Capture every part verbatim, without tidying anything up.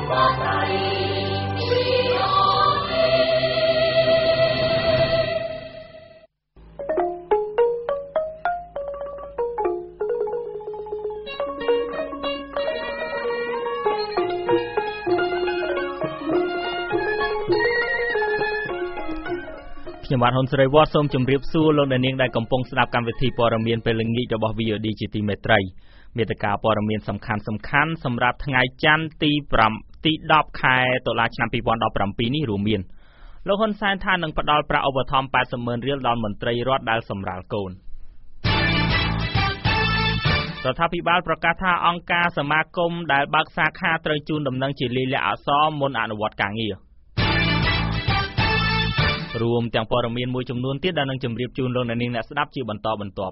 ខ្ញុំបាទហ៊ុនសេរីវត្តសូមជម្រាបសួរលោកអ្នកនាងដែលកំពុងស្ដាប់កម្មវិធីព័ត៌មានពេលល្ងាចរបស់ វី អូ ឌី ជាទីមេត្រីមេត្តាព័ត៌មានសំខាន់សំខាន់សម្រាប់ថ្ងៃច័ន្ទទីទីដប់ខែតុលាឆ្នាំពីរពាន់ដប់ប្រាំពីរនេះរួមមានលោកហ៊ុនសែនថានឹងផ្ដល់ប្រាក់ឧបត្ថម្ភប៉ែតសិបម៉ឺនរៀលដល់មន្ត្រីរដ្ឋដែលសម្រាលកូនរដ្ឋាភិបាលប្រកាសថាអង្គការសមាគមដែលបើកសាខាត្រូវជូនដំណឹងជាលាយលក្ខណ៍អក្សរមុនអនុវត្តការងាររួមទាំងព័ត៌មានមួយចំនួនទៀតដែលនឹងជម្រាបជូនលោកអ្នកនាងអ្នកស្ដាប់ជាបន្តបន្ទាប់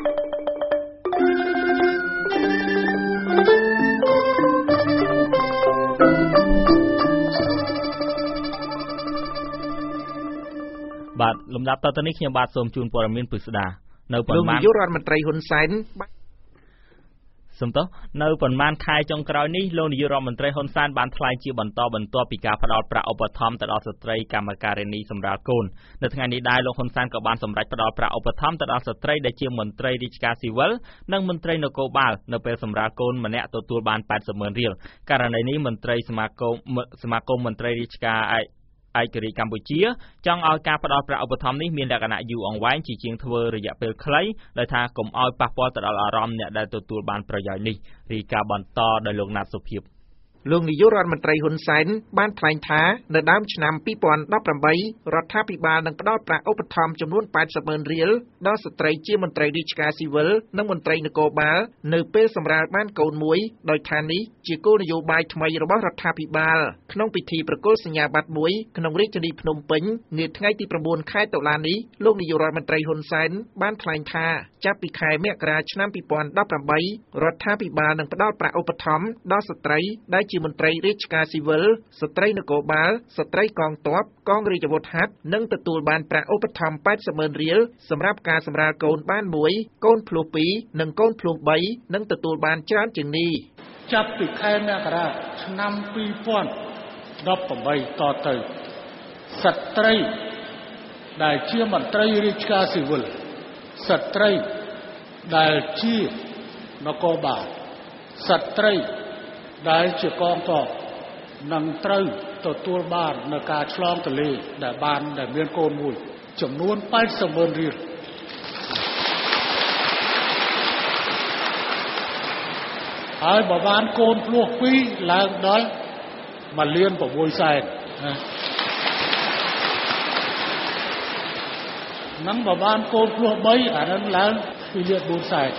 បាទលំដាប់តទៅនេះខ្ញុំបាទសូមជូនព័ត៌មានពិស្ដានៅប៉ុន្មានលោកនាយករដ្ឋមន្ត្រីហ៊ុនសែនសំទោសនៅប៉ុន្មានខែចុងក្រោយនេះលោកនាយករដ្ឋមន្ត្រីហ៊ុនសែនបានថ្លែងជាបន្តបន្ទាប់ពីការផ្តល់ប្រាក់ឧបត្ថម្ភទៅដល់ស្ត្រីកម្មការិនីសម្រាលកូននៅថ្ងៃនេះដែរលោកហ៊ុនសែនក៏បានសម្រេចផ្តល់ប្រាក់ឧបត្ថម្ភទៅដល់ស្ត្រីដែលជាមន្ត្រីរាជការស៊ីវិលនិងមន្ត្រីនគរបាលនៅពេលសម្រាលកូនម្នាក់ទទួលបានប៉ែតសិបម៉ឺនរៀលករណីនេះមន្ត្រីសមាគមសមាគមមន្ត្រីរាជការឯករាជ្យកម្ពុជាចង់ឲ្យការផ្តល់ប្រាក់ឧបត្ថម្ភនេះមានលក្ខណៈយូរអង្វែងជាជាងធ្វើរយៈពេលខ្លីដោយថាកុំឲ្យប៉ះពាល់ទៅដល់អារម្មណ៍អ្នកដែលទទួលបានប្រយោជន៍នេះរីកាបន្តដោយលោកណាត់សុភាពលោកនាយករដ្ឋមន្ត្រីហ៊ុនសែនបានថ្លែងថានៅដើមឆ្នាំពីរពាន់ដប់ប្រាំបីរដ្ឋាភិបាលនឹងផ្តល់ប្រាក់ឧបត្ថម្ភចំនួនប៉ែតសិបម៉ឺនរៀលដល់ស្ត្រីជាមន្ត្រីរាជការស៊ីវិលនិងមន្ត្រីនគរបាលនៅពេលសម្រាលបានកូនមួយដោយថានេះជាគោលនយោបាយថ្មីរបស់រដ្ឋាភិបាលក្នុងពិធីប្រគល់សញ្ញាបត្រមួយក្នុងរាជធានីភ្នំពេញនាថ្ងៃទីប្រាំបួនខែតុលានេះលោកនាយករដ្ឋមន្ត្រីហ៊ុនសែនបានថ្លែងថាចាប់ពីខែមករាឆ្នាំពីរពាន់ដប់ប្រាំបីរដ្ឋាភិបាលនឹងផ្តល់ប្រាក់ឧបត្ថម្ភដល់ស្ត្រីដែលជាមន្ត្រីរាជការស៊ីវិលស្ត្រីនគរបាលស្ត្រីកងទ័ពកងរាជអាវុធហត្ថនិងទទួលបានប្រាក់ឧបត្ថម្ភប៉ែតសិបម៉ឺនរៀលសម្រាប់ការសម្រាលកូនបានមួយកូនភ្លោះពីរនិងកូនភ្លោះបីនិងទទួលបានច្រើនជាងនេះចាប់ពីខែមករាឆ្នាំពីរពាន់ដប់ប្រាំបីតទៅស្ត្រីដែលជាមន្ត្រីរាជការស៊ីវិលស្ត្រីដែលជានគរបាលស្ត្រីដែលជាកងទ័ពនឹងត្រូវទទួលបាននៅការឆ្លងទន្លេដែលបានដែលមានកូនមួយចំនួនប៉ែតសិបម៉ឺនរៀលហើយបើបានកូនភ្លោះពីរឡើងដល់មួយលានប្រាំមួយសែនណានឹងបើបានកូនភ្លោះបីអានឹងឡើងពីរលានបួនសែន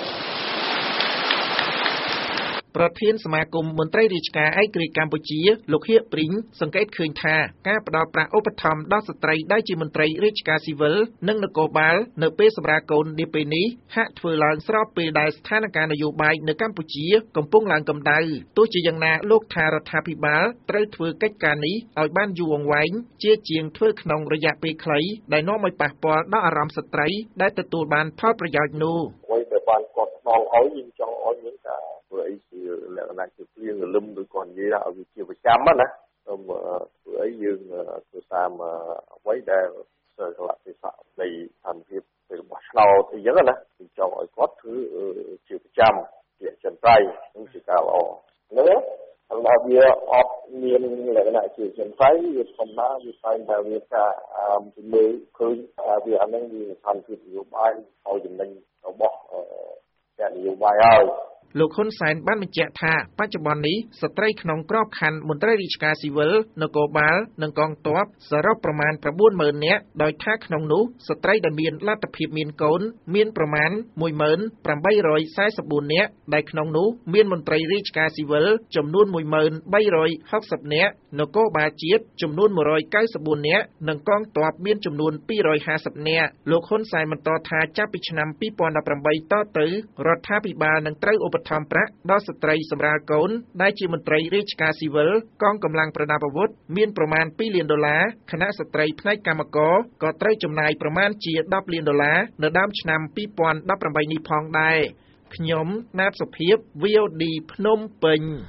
ប្រធានសមាគមមន្ត្រីរាជការឯករាជ្យកម្ពុជាលោកហៀកព្រីងសង្កេតឃើញថាការផ្តល់ប្រាក់ឧបត្ថម្ភដល់ស្ត្រីដែលជាមន្ត្រីរាជការស៊ីវិលនិងនគរបាលនៅពេលសម្រាលកូននាពេលនេះហាក់ធ្វើឡើងស្របពេលដែលស្ថានភាពនយោបាយនៅកម្ពុជាកំពុងឡើងកម្ដៅទោះជាយ៉ាងណាលោកថារដ្ឋាភិបាលត្រូវធ្វើកិច្ចការនេះឲ្យបានយូរអង្វែងជាជាងធ្វើក្នុងរយៈពេលខ្លីដែលនាំឲ្យប៉ះពាល់ដល់អារម្មណ៍ស្ត្រីដែលទទួលបានផលប្រយោជន៍នោះអ្វីដែលបានគាត់ស្នងឲ្យយើងចង់ឲ្យមានការធ្វើអីជាលក្ខណៈជាព្រៀងរលឹមឬគាត់និយាយថាឲ្យវាជាប្រចាំណាសូមធ្វើអីយើងធ្វើតាមអ្វីដែលសិលៈទេសៈនៃស្ថានភាពរបស់ឆ្នោតអីចឹងណាយើងចង់ឲ្យគាត់ធ្វើជាប្រចាំជាចិនត្រៃនឹងជាការល្អណាហើយវាអត់មានលក្ខណៈជាចិនត្រៃវាធម្មតាវាតែតែវាការជំនឿឃើញថាវាអានឹងវាស្ថានភាពនយោបាយឲ្យចំណេញរបស់ការនយោបាយហើយលោកហ៊ុនសែនបានបញ្ជាក់ថាបច្ចុប្បន្ននេះស្ត្រីក្នុងក្របខ័ណ្ឌមន្ត្រីរាជការស៊ីវិលនគរបាលនិងកងទ័ពសរុបប្រមាណប្រាំបួនម៉ឺននាក់ដោយថាក្នុងនោះស្ត្រីដែលមានលទ្ធភាពមានកូនមានប្រមាណមួយម៉ឺនប្រាំបីរយសែសិបបួននាក់ដែលក្នុងនោះមានមន្ត្រីរាជការស៊ីវិលចំនួនមួយម៉ឺនបីរយហកសិបនាក់នគរបាលជាតិចំនួនមួយរយកៅសិបបួននាក់និងកងទ័ពមានចំនួនពីររយហាសិបនាក់លោកហ៊ុនសែនបន្តថាចាប់ពីឆ្នាំពីរពាន់ដប់ប្រាំបីតទៅរដ្ឋាភិបាលនឹងត្រូវឧបត្ថម្ភប្រាក់ដល់ស្ត្រីសម្រាលកូនដែលជាមន្ត្រីរាជការស៊ីវិលកងកម្លាំងប្រដាប់អាវុធមានប្រមាណពីរលានដុល្លារខណៈស្ត្រីផ្នែកកម្មករក៏ត្រូវចំណាយប្រមាណជាដប់លានដុល្លារនៅដើមឆ្នាំពីរពាន់ដប់ប្រាំបីនេះផងដែរខ្ញុំណាតសុភាព វី អូ ឌី ភ្នំពេញ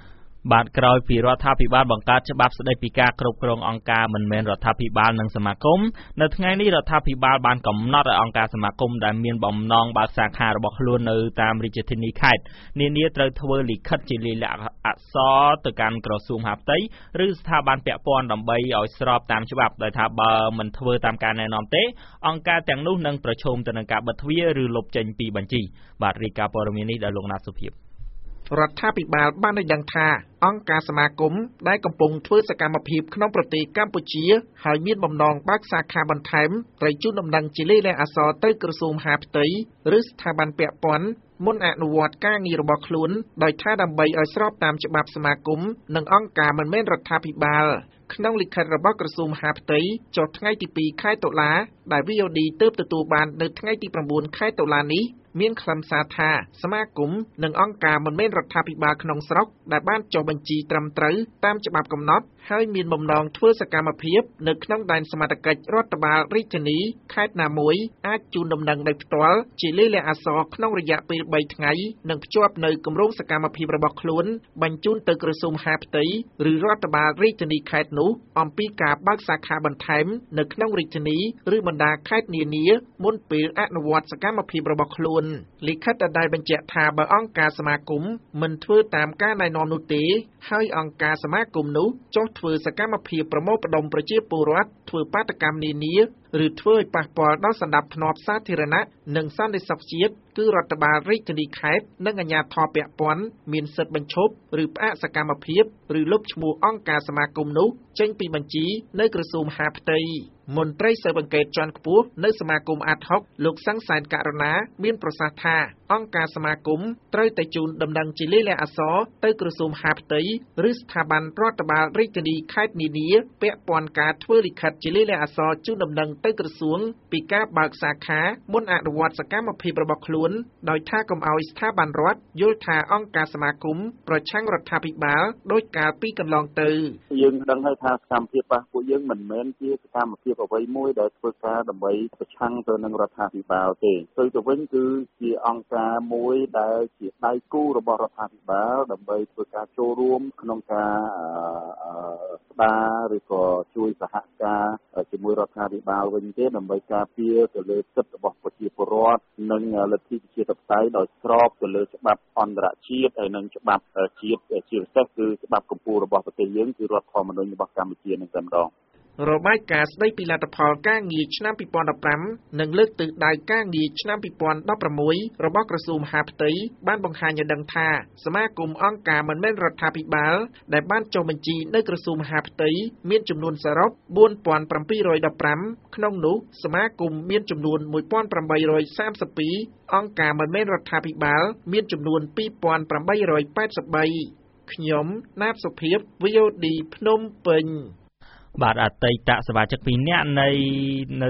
បាទក្រោយពីរដ្ឋាភិបាលបង្កើតច្បាប់ស្តីពីការគ្រប់គ្រងអង្គការមិនមែនរដ្ឋាភិបាលនិងសមាគមនៅថ្ងៃនេះរដ្ឋាភិបាលបានកំណត់ឲ្យអង្គការសមាគមដែលមានបំណងបើកសាខារបស់ខ្លួននៅតាមរាជធានីខេត្តនានាត្រូវធ្វើលិខិតជាលាយលក្ខណ៍អក្សរទៅកាន់ក្រសួងមហាផ្ទៃឬស្ថាប័នពាក់ព័ន្ធដើម្បីឲ្យស្របតាមច្បាប់ដោយថាបើមិនធ្វើតាមការណែនាំទេអង្គការទាំងនោះនឹងប្រឈមទៅនឹងការបិទទ្វារឬលុបចេញពីបញ្ជីបាទរាយការណ៍ព័ត៌មាននេះដោយលោកណាត់សុភាពរដ្ឋាភិបាលបានឲ្យដឹងថាអង្គការសមាគមដែលកំពុងធ្វើសកម្មភាពក្នុងប្រទេសកម្ពុជាហើយមានបំណងបើកសាខាបន្ថែមត្រូវជូនដំណឹងជាលេខលះអក្សរទៅក្រសួងមហាផ្ទៃឬស្ថាប័នពាក់ព័ន្ធមុនអនុវត្តការងាររបស់ខ្លួនដោយថាដើម្បីឲ្យស្របតាមច្បាប់សមាគមនិងអង្គការមិនមែនរដ្ឋាភិបាលក្នុងលិខិតរបស់ក្រសួងមហាផ្ទៃចុះថ្ងៃទីពីរខែតុលាដែល វី អូ ឌី ទើបទទួលបាននៅថ្ងៃទីប្រាំបួនខែតុលានេះមានខ្លឹមសារថាសមាគមនិងអង្គការមិនមែនរដ្ឋាភិបាលក្នុងស្រុកដែលបានចុះបញ្ជីត្រឹមត្រូវតាមច្បាប់កំណត់ហើយមានបំណងធ្វើសកម្មភាពនៅក្នុងដែនសមត្ថកិច្ចរដ្ឋបាលរាជធានីខេត្តណាមួយអាចជូនដំណឹងដោយផ្ទាល់ជាលេខលះអក្សរក្នុងរយៈពេលបីថ្ងៃនិងភ្ជាប់នៅគម្រោងសកម្មភាពរបស់ខ្លួនបញ្ជូនទៅក្រសួងមហាផ្ទៃឬរដ្ឋបាលរាជធានីខេត្តនោះអំពីការបើកសាខាបន្ថែមនៅក្នុងរាជធានីឬបណ្ដាខេត្តនានាមុនពេលអនុវត្តសកម្មភាពរបស់ខ្លួនលិខិតដែលបញ្ជាក់ថាបើអង្គការសមាគមមិនធ្វើតាមការណែនាំនោះទេហើយអង្គការសមាគមនោះចុះធ្វើសកម្មភាពប្រមូលផ្ដុំប្រជាពលរដ្ឋធ្វើបាតកម្មនានាឬធ្វើឲ្យប៉ះពាល់ដល់សណ្ដាប់ធ្នាប់សាធារណៈនិងសន្តិសុខជាតិគឺរដ្ឋបាលរាជធានីខេត្តនិងអាជ្ញាធរពាក់ព័ន្ធមានសិទ្ធិបញ្ឈប់ឬផ្អាកសកម្មភាពឬលុបឈ្មោះអង្គការសមាគមនោះចេញពីបញ្ជីនៅក្រសួងមហាផ្ទៃមន្ត្រីស៊ើបអង្កេតជាន់ខ្ពស់នៅសមាគមអាតហុកលោកសង្សានករណាមានប្រសាសន៍ថាអង្គការសមាគមត្រូវតែជូនដំណឹងជាលេខលះអក្សរទៅក្រសួងមហាផ្ទៃឬស្ថាប័នរដ្ឋបាលរាជធានីខេត្តនានាពាក់ព័ន្ធការធ្វើលិខិតជាលេខលះអក្សរជូនដំណឹងទៅក្រសួងពីការបើកសាខាមុនអនុវត្តសកម្មភាពរបស់ខ្លួនដោយថាកុំឲ្យស្ថាប័នរដ្ឋយល់ថាអង្គការសមាគមប្រឆាំងរដ្ឋាភិបាលដោយកាលពីកន្លងទៅយើងដឹងហើយថាសកម្មភាពរបស់ពួកយើងមិនមែនជាសកម្មភាពអ្វីមួយដែលធ្វើការដើម្បីប្រឆាំងទៅនឹងរដ្ឋាភិបាលទេផ្ទុយទៅវិញគឺជាអង្គការមួយដែលជាដៃគូរបស់រដ្ឋាភិបាលដើម្បីធ្វើការចូលរួមក្នុងការស្ដារឬក៏ជួយសហការជាមួយរដ្ឋាភិបាលវិញទេដើម្បីការពារទៅលើសិទ្ធិរបស់ប្រជាពលរដ្ឋនិងលទ្ធិប្រជាធិបតេយ្យដោយស្របទៅលើច្បាប់អន្តរជាតិហើយនិងច្បាប់ជាតិជាពិសេសគឺច្បាប់កម្ពុជារបស់ប្រទេសយើងគឺរដ្ឋធម្មនុញ្ញរបស់កម្ពុជានឹងតែម្ដងរបាយការណ៍ស្តីពីលទ្ធផលការងារឆ្នាំពីរពាន់ដប់ប្រាំនិងលើកទិសដៅការងារឆ្នាំពីរពាន់ដប់ប្រាំមួយរបស់ក្រសួងមហាផ្ទៃបានបង្ហាញឲ្យដឹងថាសមាគមអង្គការមិនមែនរដ្ឋាភិបាលដែលបានចុះបញ្ជីនៅក្រសួងមហាផ្ទៃមានចំនួនសរុបបួនពាន់ប្រាំពីររយដប់ប្រាំក្នុងនោះសមាគមមានចំនួនមួយពាន់ប្រាំបីរយសាមសិបពីរអង្គការមិនមែនរដ្ឋាភិបាលមានចំនួនពីរពាន់ប្រាំបីរយប៉ែតសិបបីខ្ញុំណាតសុភាព វី អូ ឌី ភ្នំពេញបាទអតីតសមាជិកពីរនាក់នៃនៅ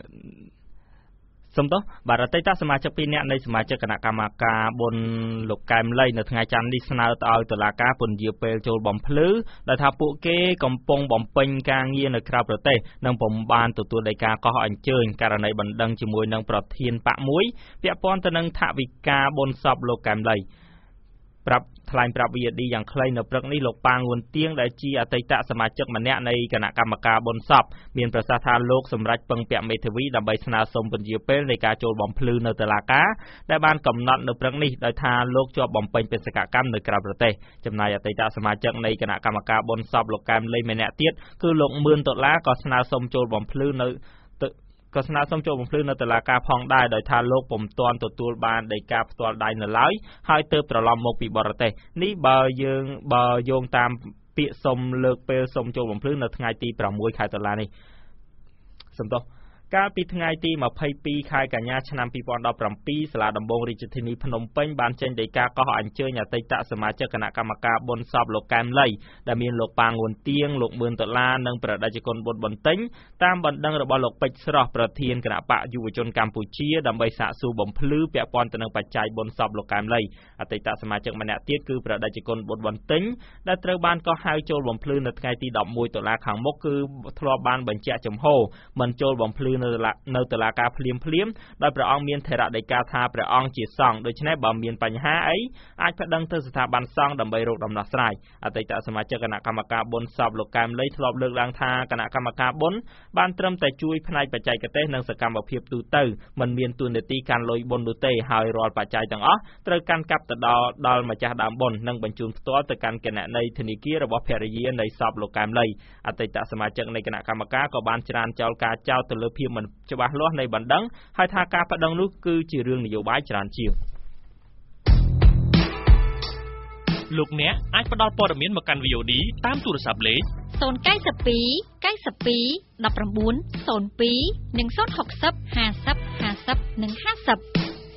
សំដៅបាទអតីតសមាជិកពីរនាក់នៃសមាជិកគណៈកម្មការបុណ្យលោកកែមលីនៅថ្ងៃច័ន្ទនេះស្នើទៅឲ្យតុលាការពន្យាពេលចូលបំភ្លឺដោយថាពួកគេកំពុងបំពេញការងារនៅក្រៅប្រទេសនិងពុំបានទទួលដីកាកោះអញ្ជើញករណីបណ្ដឹងជាមួយនឹងប្រធានបកមួយពាក់ព័ន្ធទៅនឹងថវិកាបុណ្យសពលោកកែមលីប្រាប់ថ្លែងប្រាប់ វី អូ ឌី យ៉ាងខ្លីនៅព្រឹកនេះលោកប៉ាងួនទៀងដែលជាអតីតសមាជិកម្នាក់នៃគណៈកម្មការបុណ្យសពមានប្រសាសន៍ថាលោកសម្រេចពឹងពាក់មេធាវីដើម្បីស្នើសុំពន្យាពេលនៃការចូលបំភ្លឺនៅតុលាការដែលបានកំណត់នៅព្រឹកនេះដោយថាលោកជាប់បំពេញបេសកកម្មនៅក្រៅប្រទេសចំណែកអតីតសមាជិកនៃគណៈកម្មការបុណ្យសពលោកកែមលីម្នាក់ទៀតគឺលោកមឿនដុល្លារក៏ស្នើសុំចូលបំភ្លឺនៅក៏ស្នើសុំចូលបំភ្លឺនៅតុលាការផងដែរដោយថាលោកពុំទាន់ទទួលបានដីកាផ្ទាល់ដៃនៅឡើយហើយទើបត្រឡប់មកពីបរទេសនេះបើយើងបើយោងតាមពាក្យសុំលើកពេលសុំចូលបំភ្លឺនៅថ្ងៃទីប្រាំមួយខែតុលានេះសំដៅកាលពីថ្ងៃទីម្ភៃពីរខែកញ្ញាឆ្នាំពីរពាន់ដប់ប្រាំពីរសាលាដំបងរាជធានីភ្នំពេញបានចេញដីកាកោះអញ្ជើញអតីតសមាជិកគណៈកម្មការបុណ្យសពលោកកែមលីដែលមានលោកប៉ាងួនទៀងលោកមឿនដុល្លារនិងព្រះតេជគុណប៊ុនបន្ទិញតាមបណ្ដឹងរបស់លោកពេជ្រស្រស់ប្រធានគណៈបកយុវជនកម្ពុជាដើម្បីសាកសួរបំភ្លឺពាក់ព័ន្ធទៅនឹងបច្ច័យបុណ្យសពលោកកែមលីអតីតសមាជិកម្នាក់ទៀតគឺព្រះតេជគុណប៊ុនបន្ទិញដែលត្រូវបានកោះហៅចូលបំភ្លឺនៅថ្ងៃទីដប់មួយតុលាខាងមុខគឺធ្លាប់បានបញ្ជាក់ចំហមិនចូលបំភ្លឺនៅនៅតុលាការភ្លាមភ្លាមដោយព្រះអង្គមានថេរដីកាថាព្រះអង្គជាសង្ឃដូច្នេះបើមានបញ្ហាអីអាចប្តឹងទៅស្ថាប័នសង្ឃដើម្បីរកដំណោះស្រាយអតីតសមាជិកគណៈកម្មការបុណ្យសពលោកកែមលីធ្លាប់លើកឡើងថាគណៈកម្មការបុណ្យបានត្រឹមតែជួយផ្នែកបច្ចេកទេសនិងសកម្មភាពទូទៅមិនមានទួនាទីការលុយបុណ្យនោះទេហើយរាល់បច្ច័យទាំងអស់ត្រូវកាន់កាប់ទៅដល់ដល់ម្ចាស់ដើមបុណ្យនិងបញ្ជូនផ្ទាល់ទៅកាន់គណនីធនាគាររបស់ភរិយានៃសពលោកកែមលីអតីតសមាជិកនៃគណៈកម្មការក៏បានច្រានចោលការចោទទៅលើភាពមិនច្បាស់លាស់នៃបណ្ដឹងហើយថាការប្តឹងនោះគឺជារឿងនយោបាយច្រើនជាងលោកអ្នកអាចផ្ដល់ព័ត៌មានមកកាន់ វី អូ ឌី តាមទូរស័ព្ទលេខศูนย์ เก้า สอง เก้า สอง หนึ่ง เก้า ศูนย์ ศูนย์ สอง หนึ่ง หก ศูนย์ ห้า ศูนย์ ห้า ศูนย์ หนึ่ง ห้า ศูนย์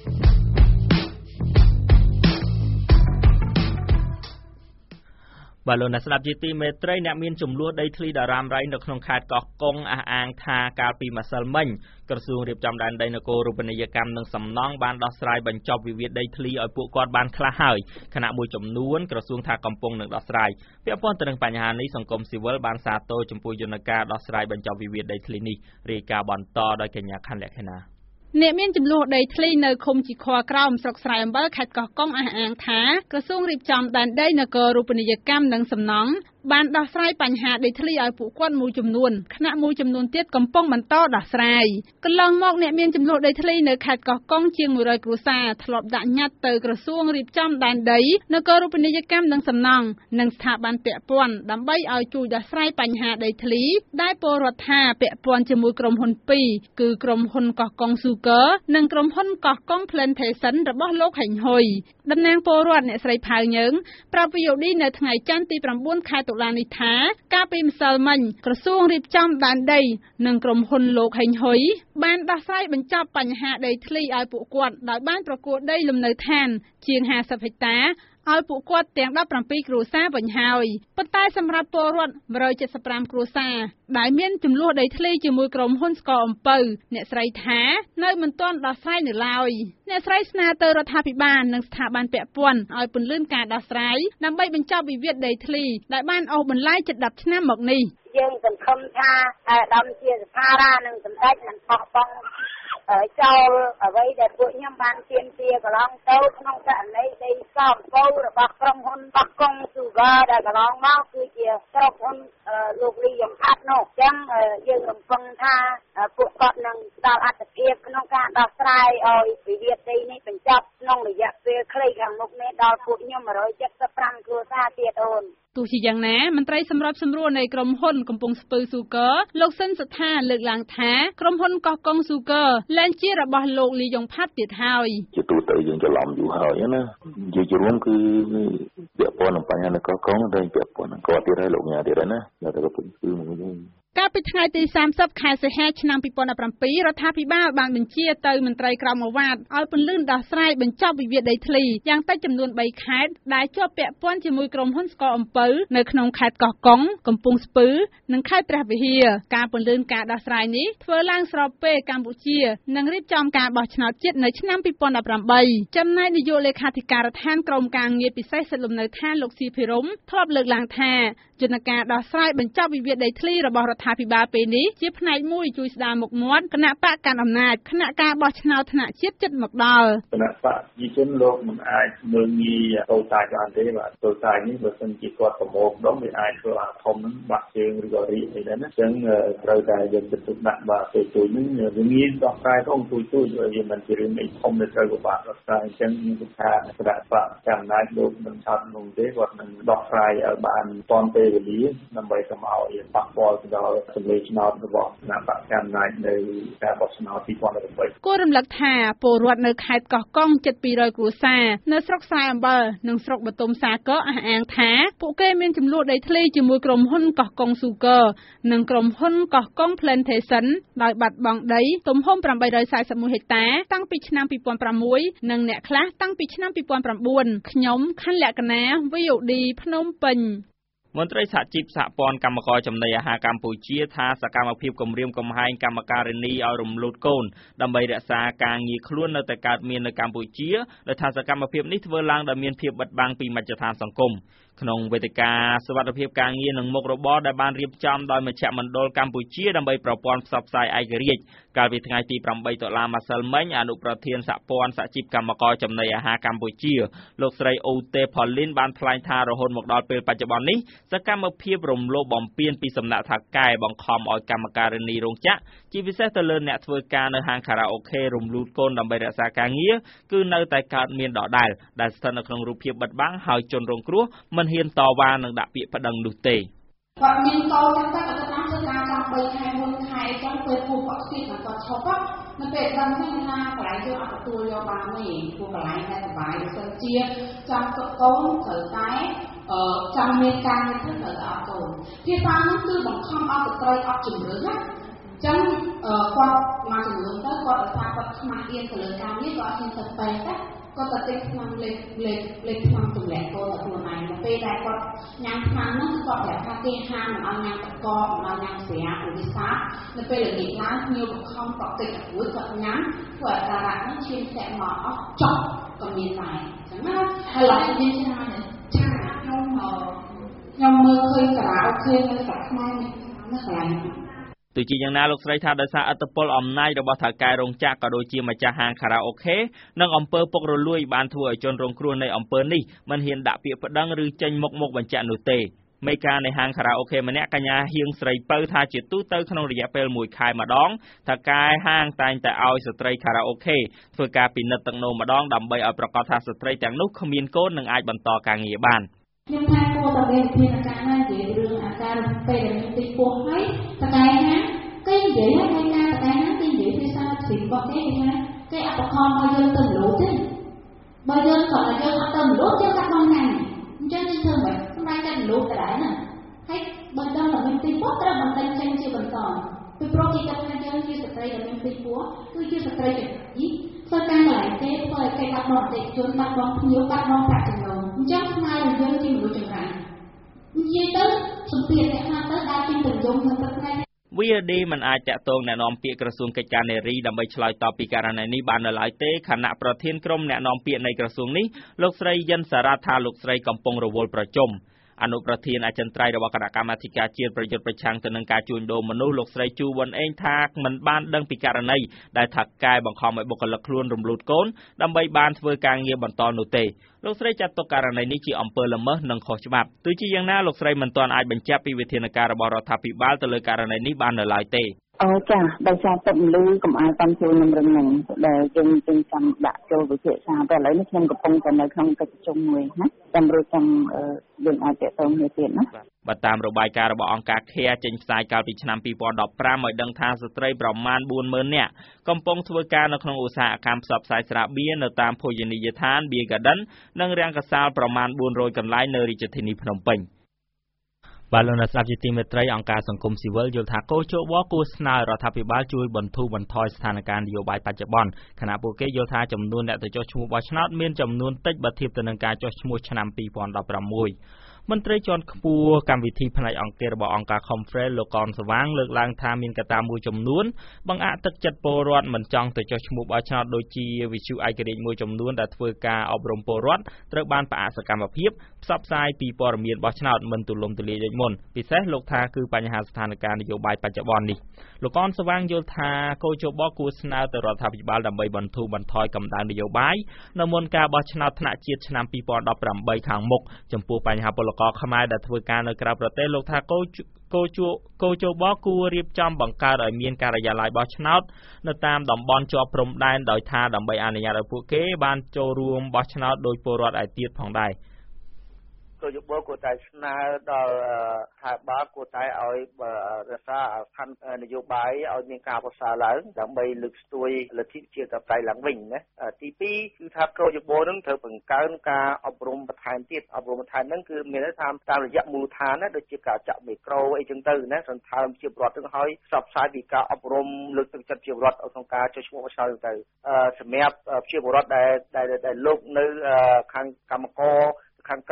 បាទលោកអ្នកស្ដាប់ជាទីមេត្រីអ្នកមានចំនួនដីធ្លីតារាមរៃនៅក្នុងខេត្តកោះកុងអះអាងថាកាលពីម្សិលមិញក្រសួងរៀបចំដែនដីនគររូបនីយកម្មនិងសំណង់បានដោះស្រាយបញ្ចប់វិវាទដីធ្លីឲ្យពួកគាត់បានខ្លះហើយខណៈមួយចំនួនក្រសួងថាកំពុងនឹងដោះស្រាយពាក់ព័ន្ធទៅនឹងបញ្ហានេះសង្គមស៊ីវិលបានសាទរចំពោះយន្តការដោះស្រាយបញ្ចប់វិវាទដីធ្លីនេះរាយការណ៍បន្តដោយកញ្ញាខាន់លក្ខិណាអ្នកមានចំនួនដីធ្លីនៅឃុំជីខក្រោមស្រុកស្រែអំបិលខេត្តកោះកុងអះអាងថាក្រសួងរៀបចំដែនដីនគររូបនីយកម្មនិងសំណង់បានដោះស្រាយបញ្ហាដីធ្លីឲ្យពួកគាត់មួយចំនួនខណៈមួយចំនួនទៀតកំពុងបន្តដោះស្រាយកន្លងមកអ្នកមានចំនួនដីធ្លីនៅខេត្តកោះកុងជាងមួយរយគ្រួសារធ្លាប់ដាក់ញត្តិទៅក្រសួងរៀបចំដែនដីនគររូបនីយកម្មនិងសំណង់និងស្ថាប័នពាក់ព័ន្ធដើម្បីឲ្យជួយដោះស្រាយបញ្ហាដីធ្លីដែលពលរដ្ឋថាពាក់ព័ន្ធជាមួយក្រុមហ៊ុនពីរគឺក្រុមហ៊ុនកោះកុងស៊ូគើនិងក្រុមហ៊ុនកោះកុង Plantation របស់លោកហេងហ៊ុយតំណាងពលរដ្ឋអ្នកស្រីផៅញើងប្រាប់ វី អូ ឌី នៅថ្ងៃច័ន្ទទីប្រាំបួនខែតុលានេះថាកាលពីម្សិលមិញក្រសួងរៀបចំដែនដីនិងក្រុមហ៊ុនលោកហេងហ៊ុយបានដោះស្រាយបញ្ចប់បញ្ហាដីធ្លីឲ្យពួកគាត់ដោយបានប្រគល់ដីលំនៅឋានជាងห้าสิบហិកតាឲ្យពួកគាត់ទាំងដប់ប្រាំពីរគ្រួសារវិញហើយប៉ុន្តែសម្រាប់ពលរដ្ឋមួយរយเจ็ดสิบห้าគ្រួសារដែលមានចំនួនដីធ្លីជាមួយក្រុមហ៊ុនស្ករអំពៅអ្នកស្រីថានៅមិនទាន់ដោះស្រាយនៅឡើយអ្នកស្រីស្នើទៅរដ្ឋាភិបាលនិងស្ថាប័នពាក់ព័ន្ធឲ្យពន្លឿនការដោះស្រាយដើម្បីបញ្ចប់វិវាទដីធ្លីដែលបានអូសបន្លាយជិតដប់ឆ្នាំមកនេះយើងសង្ឃឹមថាអាដាមជាសភារានិងសម្ដេចនឹងបោះបង់ចោលអ្វីដែលពួកខ្ញុំបានទាមទារកន្លងទៅក្នុងករណីដីសអំពៅរបស់ក្រុមហ៊ុនកោះកុងស៊ូហ្គាដែលកន្លងមកគឺជាក្រុមហ៊ុនលោកលីយ៉ាងផាត់នោះអញ្ចឹងយើងរំពឹងថាពួកគាត់នឹងផ្ដល់អត្ថប្រយោជន៍ក្នុងការដោះស្រាយឲ្យវិវាទដីនេះបញ្ចប់ក្នុងរយៈពេលខ្លីខាងមុខនេះដល់ពួកខ្ញុំមួយរយเจ็ดสิบห้าគ្រួសារទៀតអូនទោះជាយ៉ាងណាមន្ត្រីសម្របសម្រួលនៃក្រុមហ៊ុនកំពង់ស្ពឺស៊ូគើលោកសិនសុថាលើកឡើងថាក្រុមហ៊ុនកោះកុងស៊ូគើលែងជារបស់លោកលីយ៉ុងផាត់ទៀតហើយជាទូទៅយើងច្រឡំយូរហើយណានិយាយរួមគឺពាក់ព័ន្ធនឹងបញ្ហានៅកោះកុងតែពាក់ព័ន្ធនឹងគាត់ទៀតហើយលោកញ៉ាទៀតហើយណាដល់តែកំពង់ស្ពឺមកវិញកាលពីថ្ងៃទីសាមសិបខែសីហាឆ្នាំពីរពាន់ដប់ប្រាំពីររដ្ឋាភិបាលបានបញ្ជាទៅមន្ត្រីក្រមអាវ៉ាតឲ្យពន្លឿនដោះស្រាយបញ្ចប់វិវាទដីធ្លីយ៉ាងតិចចំនួនបីខេត្តដែលជាប់ពាក់ព័ន្ធជាមួយក្រុមហ៊ុនស្ករអំពៅនៅក្នុងខេត្តកោះកុងកំពង់ស្ពឺនិងខេត្តព្រះវិហារការពន្លឿនការដោះស្រាយនេះធ្វើឡើងស្របពេលកម្ពុជានឹងរៀបចំការបោះឆ្នោតជាតិនៅឆ្នាំពីរពាន់ដប់ប្រាំបីចំណែកនាយកលេខាធិការដ្ឋានក្រមការងារពិសេសសិទ្ធិលំនៅឋានលោកស៊ីភិរមធ្លាប់លើកឡើងថាយន្តការដោះស្រាយបញ្ចប់វិវាទដីធ្លីរបស់រដ្ឋាភិបាលពេលនេះជាផ្នែកមួយជួយស្ដារមុខមាត់គណៈបកកាន់អំណាចគណៈការបោះឆ្នោតថ្នាក់ជាតិជិតមកដល់គណៈបកប្រជាជនលោកមិនអាចមើលងាយតូចតាចបានទេបាទតូចតាចនេះបើសិនជាគាត់ប្រមូលដុំវាអាចធ្វើអាធំហ្នឹងបាក់ជើងឬក៏រីកអីដែរណាអញ្ចឹងត្រូវតែយើងចិត្តទុកដាក់បាទពេលជួយនេះវាងាយដោះស្រាយផងជួយជួយវាមិនជារឿងអីធំដែលត្រូវពិបាកដោះស្រាយអញ្ចឹងខ្ញុំគិតថាគណៈបកកាន់អំណាចលោកមិនឆាប់នោះទេគាត់នឹងដោះស្រាយឲ្យបានទាន់ពេលវេលាដើម្បីកុំឲ្យប៉ះពាល់ទៅដល់សម្លេងឆ្នោតរបស់គណៈបកកាន់អំណាចនៅការបោះឆ្នោតពីរពាន់ដប់ប្រាំបីគួររំលឹកថាពលរដ្ឋនៅខេត្តកោះកុងជិតពីររយគ្រួសារនៅស្រុកស្រែអំបិលនិងស្រុកបទុមសាគរអះអាងថាពួកគេមានចំនួនដីធ្លីជាមួយក្រុមហ៊ុនកោះកុងស៊ូគើនិងក្រុមហ៊ុនកោះកុង Plantation ដោយបាត់បង់ដីទំហំប្រាំបីរយសែសិបមួយហិកតាតាំងពីឆ្នាំពីរពាន់ប្រាំមួយនិងអ្នកខ្លះតាំងពីឆ្នាំពីរពាន់ប្រាំបួនខ្ញុំខាន់លក្ខណា វី អូ ឌី ភ្នំពេញមន្ត្រីសហជីពសហព័ន្ធកម្មករចំណីអាហារកម្ពុជាថាសកម្មភាពគម្រាមកំហែងកម្មការិនីឲ្យរំលោភកូនដើម្បីរក្សាការងារខ្លួននៅតែកើតមាននៅកម្ពុជាដោយថាសកម្មភាពនេះធ្វើឡើងដោយមានភាពបិទបាំងពីមជ្ឈដ្ឋានសង្គមក្នុងវេទិកាសុវត្ថិភាពការងារនិងមុខរបរដែលបានរៀបចំដោយមជ្ឈមណ្ឌលកម្ពុជាដើម្បីប្រព័ន្ធផ្សព្វផ្សាយឯករាជ្យកាលពីថ្ងៃទីប្រាំបីតុលាម្សិលមិញអនុប្រធានសហព័ន្ធសហជីពកម្មករចំណីអាហារកម្ពុជាលោកស្រីអូតេផូលីនបានថ្លែងថារហូតមកដល់ពេលបច្ចុប្បន្ននេះសកម្មភាពរំលោភបំពានពីសំណាក់ថៅកែបង្ខំឲ្យកម្មការិនីរោងចក្រជាពិសេសទៅលើអ្នកធ្វើការនៅហាងខារ៉ាអូខេរំលូតកូនដើម្បីរក្សាការងារគឺនៅតែកើតមានដដែលដែលស្ថិតនៅក្នុងរូបភាពបិទបាំងហើយជនរងគ្រោះមិនហ៊ានតវ៉ានិងដាក់ពាក្យប្តឹងនោះទេគាត់មានកូនចឹងតែគាត់តាមធ្វើការចាំបីខែមុនខែចឹងពេលពូគាត់ស្ទាបគាត់ឈប់នៅពេលដឹងថាណាកន្លែងយើងអត់ទទួលយកបានទេពូកន្លែងតែសុបាយសិនជាចាំទុកកូនត្រូវតែអឺចាំមានការងារធ្វើត្រូវតែអត់កូនភាសានោះគឺបង្ខំឲ្យស្ត្រីអត់ជំរឿនណាចឹងគាត់មកចំនួនទៅគាត់រសារគាត់ខ្មាស់អៀនទៅលើការងារគាត់ហ៊ានទៅពេទ្យតែគាត់ទៅទិញថ្នាំលេខលេខលេខថ្នាំទម្លាក់កូនទៅខ្លួនឯងទៅពេលដែលគាត់ញ៉ាំថ្នាំនោះគឺគាត់ប្រាប់ថាគេហាមមិនឲ្យញ៉ាំតកកមិនឲ្យញ៉ាំស្រាព្រោះវាសាបនៅពេលល្ងាចឡើងញៀវបង្ខំគាត់តិចរួចគាត់ញ៉ាំព្រោះអាការៈនោះឈាមធ្លាក់មកអស់ចប់ក៏មានដែរចឹងណាហើយឡើយមានច្រើនចាខ្ញុំខ្ញុំមើលឃើញការ៉ាអូខេនៅស្រុកខ្មែរនេះនៅកន្លែងទោះជាយ៉ាងណាលោកស្រីថាដោយសារឥទ្ធិពលអំណាចរបស់ថៅកែរោងចក្រក៏ដូចជាម្ចាស់ហាងខារ៉ាអូខេនិងអំពើពុករលួយបានធ្វើឲ្យជនរងគ្រោះនៃអំពើនេះមិនហ៊ានដាក់ពាក្យប្តឹងឬចេញមុខមកបញ្ជាក់នោះទេមេការនៃហាងខារ៉ាអូខេម្នាក់កញ្ញាហៀងស្រីពៅថាជាទូទៅក្នុងរយៈពេលមួយខែម្ដងថៅកែហាងតែងតែឲ្យស្ត្រីខារ៉ាអូខេធ្វើការពិនិត្យទឹកនោមម្ដងដើម្បីឲ្យប្រាកដថាស្ត្រីទាំងនោះគ្មានកូននិងអាចបន្តការងារបានខ្ញុំថាគួរតែមានវិធានការណានិយាយរឿងអាការពេលដែលមានទីពោះហើយតកែណាគេនិយាយថាគេការតកែណាគេនិយាយភាសាស្រីរបស់គេគេថាគេអត់បខំឲ្យយើងទៅលូតទេបើយើងគាត់ឲ្យយើងអត់ទៅលូតយើងកាត់បងណាអញ្ចឹងយើងធ្វើមិនសម្រាប់តែលូតក៏ដែរណាហើយបើដល់តែមានទីពោះត្រូវបន្តចេញជាបន្តពីព្រោះគេគាត់ថាយើងជាស្ត្រីដែលមានទីពោះគឺជាស្ត្រីជាធ្វើការកន្លែងគេធ្វើឲ្យគេបាត់បង់អតិថិជនបាត់បង់ភ្ញៀវបាត់បង់ប្រាក់ចំណូលអញ្ចឹងខ្មែរយើងជាមនុស្សចម្រើននិយាយទៅសម្ពាធអ្នកខ្លះទៅដើរពីប្រយមនៅទឹកថ្ងៃវីអេឌីមិនអាចតាក់ទងអ្នកនាំពាក្យក្រសួងកិច្ចការនារីដើម្បីឆ្លើយតបពីករណីនេះបាននៅឡើយទេខណៈប្រធានក្រុមអ្នកនាំពាក្យនៃក្រសួងនេះលោកស្រីយិនសារ៉ាថាលោកស្រីកំពុងរវល់ប្រជុំអនុប្រធានអចិន្ត្រៃយ៍របស់គណៈកម្មាធិការជាតិប្រយុទ្ធប្រឆាំងទៅនឹងការជួញដូរមនុស្សលោកស្រីជូវុនអេងថាមិនបានដឹងពីករណីដែលថៅកែបង្ខំឲ្យបុគ្គលិកខ្លួនរំលូតកូនដើម្បីបានធ្វើការងារបន្តនោះទេលោកស្រីចាត់ទុកករណីនេះជាអំពើល្មើសនិងខុសច្បាប់ទោះជាយ៉ាងណាលោកស្រីមិនទាន់អាចបញ្ជាក់ពីវិធានការរបស់រដ្ឋាភិបាលទៅលើករណីនេះបាននៅឡើយទេអូចាដោយសារទឹកលឺកុំឲ្យតាមជួយនឹងរឿងហ្នឹងដែលយើងទាំងចាំដាក់ចូលវិភាសាតែឥឡូវនេះខ្ញុំកំពុងតែនៅក្នុងកិច្ចប្រជុំមួយណាតាមរួចចាំយើងអាចតទៅគ្នាទៀតណាបើតាមរបាយការណ៍របស់អង្គការ Care ចេញផ្សាយកាលពីឆ្នាំពីរពាន់ដប់ប្រាំឲ្យដឹងថាស្ត្រីប្រមាណបួនម៉ឺននាក់កំពុងធ្វើការនៅក្នុងឧស្សាហកម្មផ្សព្វផ្សាយស្រាបៀរនៅតាមភោជនីយដ្ឋាន Beer Garden និងរាំងកាសាលប្រមាណបួនរយកន្លែងនៅរាជធានីភ្នំពេញបាទលោកអ្នកស្ដាប់ជាទីមេត្រីអង្គការសង្គមស៊ីវិលយល់ថាកោជបគួរស្នើរដ្ឋាភិបាលជួយបន្ធូរបន្ថយស្ថានភាពនយោបាយបច្ចុប្បន្នខណៈពួកគេយល់ថាចំនួនអ្នកទៅចុះឈ្មោះបោះឆ្នោតមានចំនួនតិចបើធៀបទៅនឹងការចុះឈ្មោះឆ្នាំពីរពាន់ដប់ប្រាំមួយមន្ត្រីជាន់ខ្ពស់កម្មវិធីផ្នែកអង្គការរបស់អង្គការ Conference លោកកនស្វាងលើកឡើងថាមានកត្តាមួយចំនួនបង្អាក់ទឹកចិត្តពលរដ្ឋមិនចង់ទៅចុះឈ្មោះបោះឆ្នោតដូចជាវិទ្យុឯករាជ្យមួយចំនួនដែលធ្វើការអប់រំពលរដ្ឋត្រូវបានផ្អាកសកម្មភាពផ្សព្វផ្សាយពីព័ត៌មានបោះឆ្នោតមិនទូលំទូលាយដូចមុនពិសេសលោកថាគឺបញ្ហាស្ថានភាពនយោបាយបច្ចុប្បន្ននេះលោកកនស្វាងយល់ថាកោជបគួរស្នើទៅរដ្ឋាភិបាលដើម្បីបន្ធូរបន្ថយកម្ដៅនយោបាយនៅមុនការបោះឆ្នោតថ្នាក់ជាតិឆ្នាំពីរពាន់ដប់ប្រាំបីខាងមុខចំពោះបញ្ហាពលករខ្មែរដែលធ្វើការនៅក្រៅប្រទេសលោកថាកោកោជកោជបគួររៀបចំបង្កើតឲ្យមានការិយាល័យបោះឆ្នោតនៅតាមតំបន់ជាប់ព្រំដែនដោយថាដើម្បីអនុញ្ញាតឲ្យពួកគេបានចូលរួមបោះឆ្នោតដោយពលរដ្ឋឯទៀតផងដែរកោជបគួរតែស្នើដល់ថៅបាលគួរតែឲ្យរក្សាស្ថានភាពនយោបាយឲ្យមានការប្រសើរឡើងដើម្បីលើកស្ទួយលទ្ធិជាតិតបៃឡើងវិញណាទីពីរគឺថាកោជបនឹងត្រូវបង្កើនការអប់រំបន្ថែមទៀតអប់រំបន្ថែមហ្នឹងគឺមានន័យថាតាមរយៈមូលដ្ឋានណាដូចជាការចាក់មីក្រូអីចឹងទៅណាសន្តានជាប្រវត្តិនឹងឲ្យផ្សព្វផ្សាយពីការអប់រំលើកទឹកចិត្តជាប្រវត្តិក្នុងការចុះឈ្មោះបោះឆ្នោតទៅសម្រាប់ជាប្រវត្តិដែលដែលលោកនៅខាងកម្មករខាង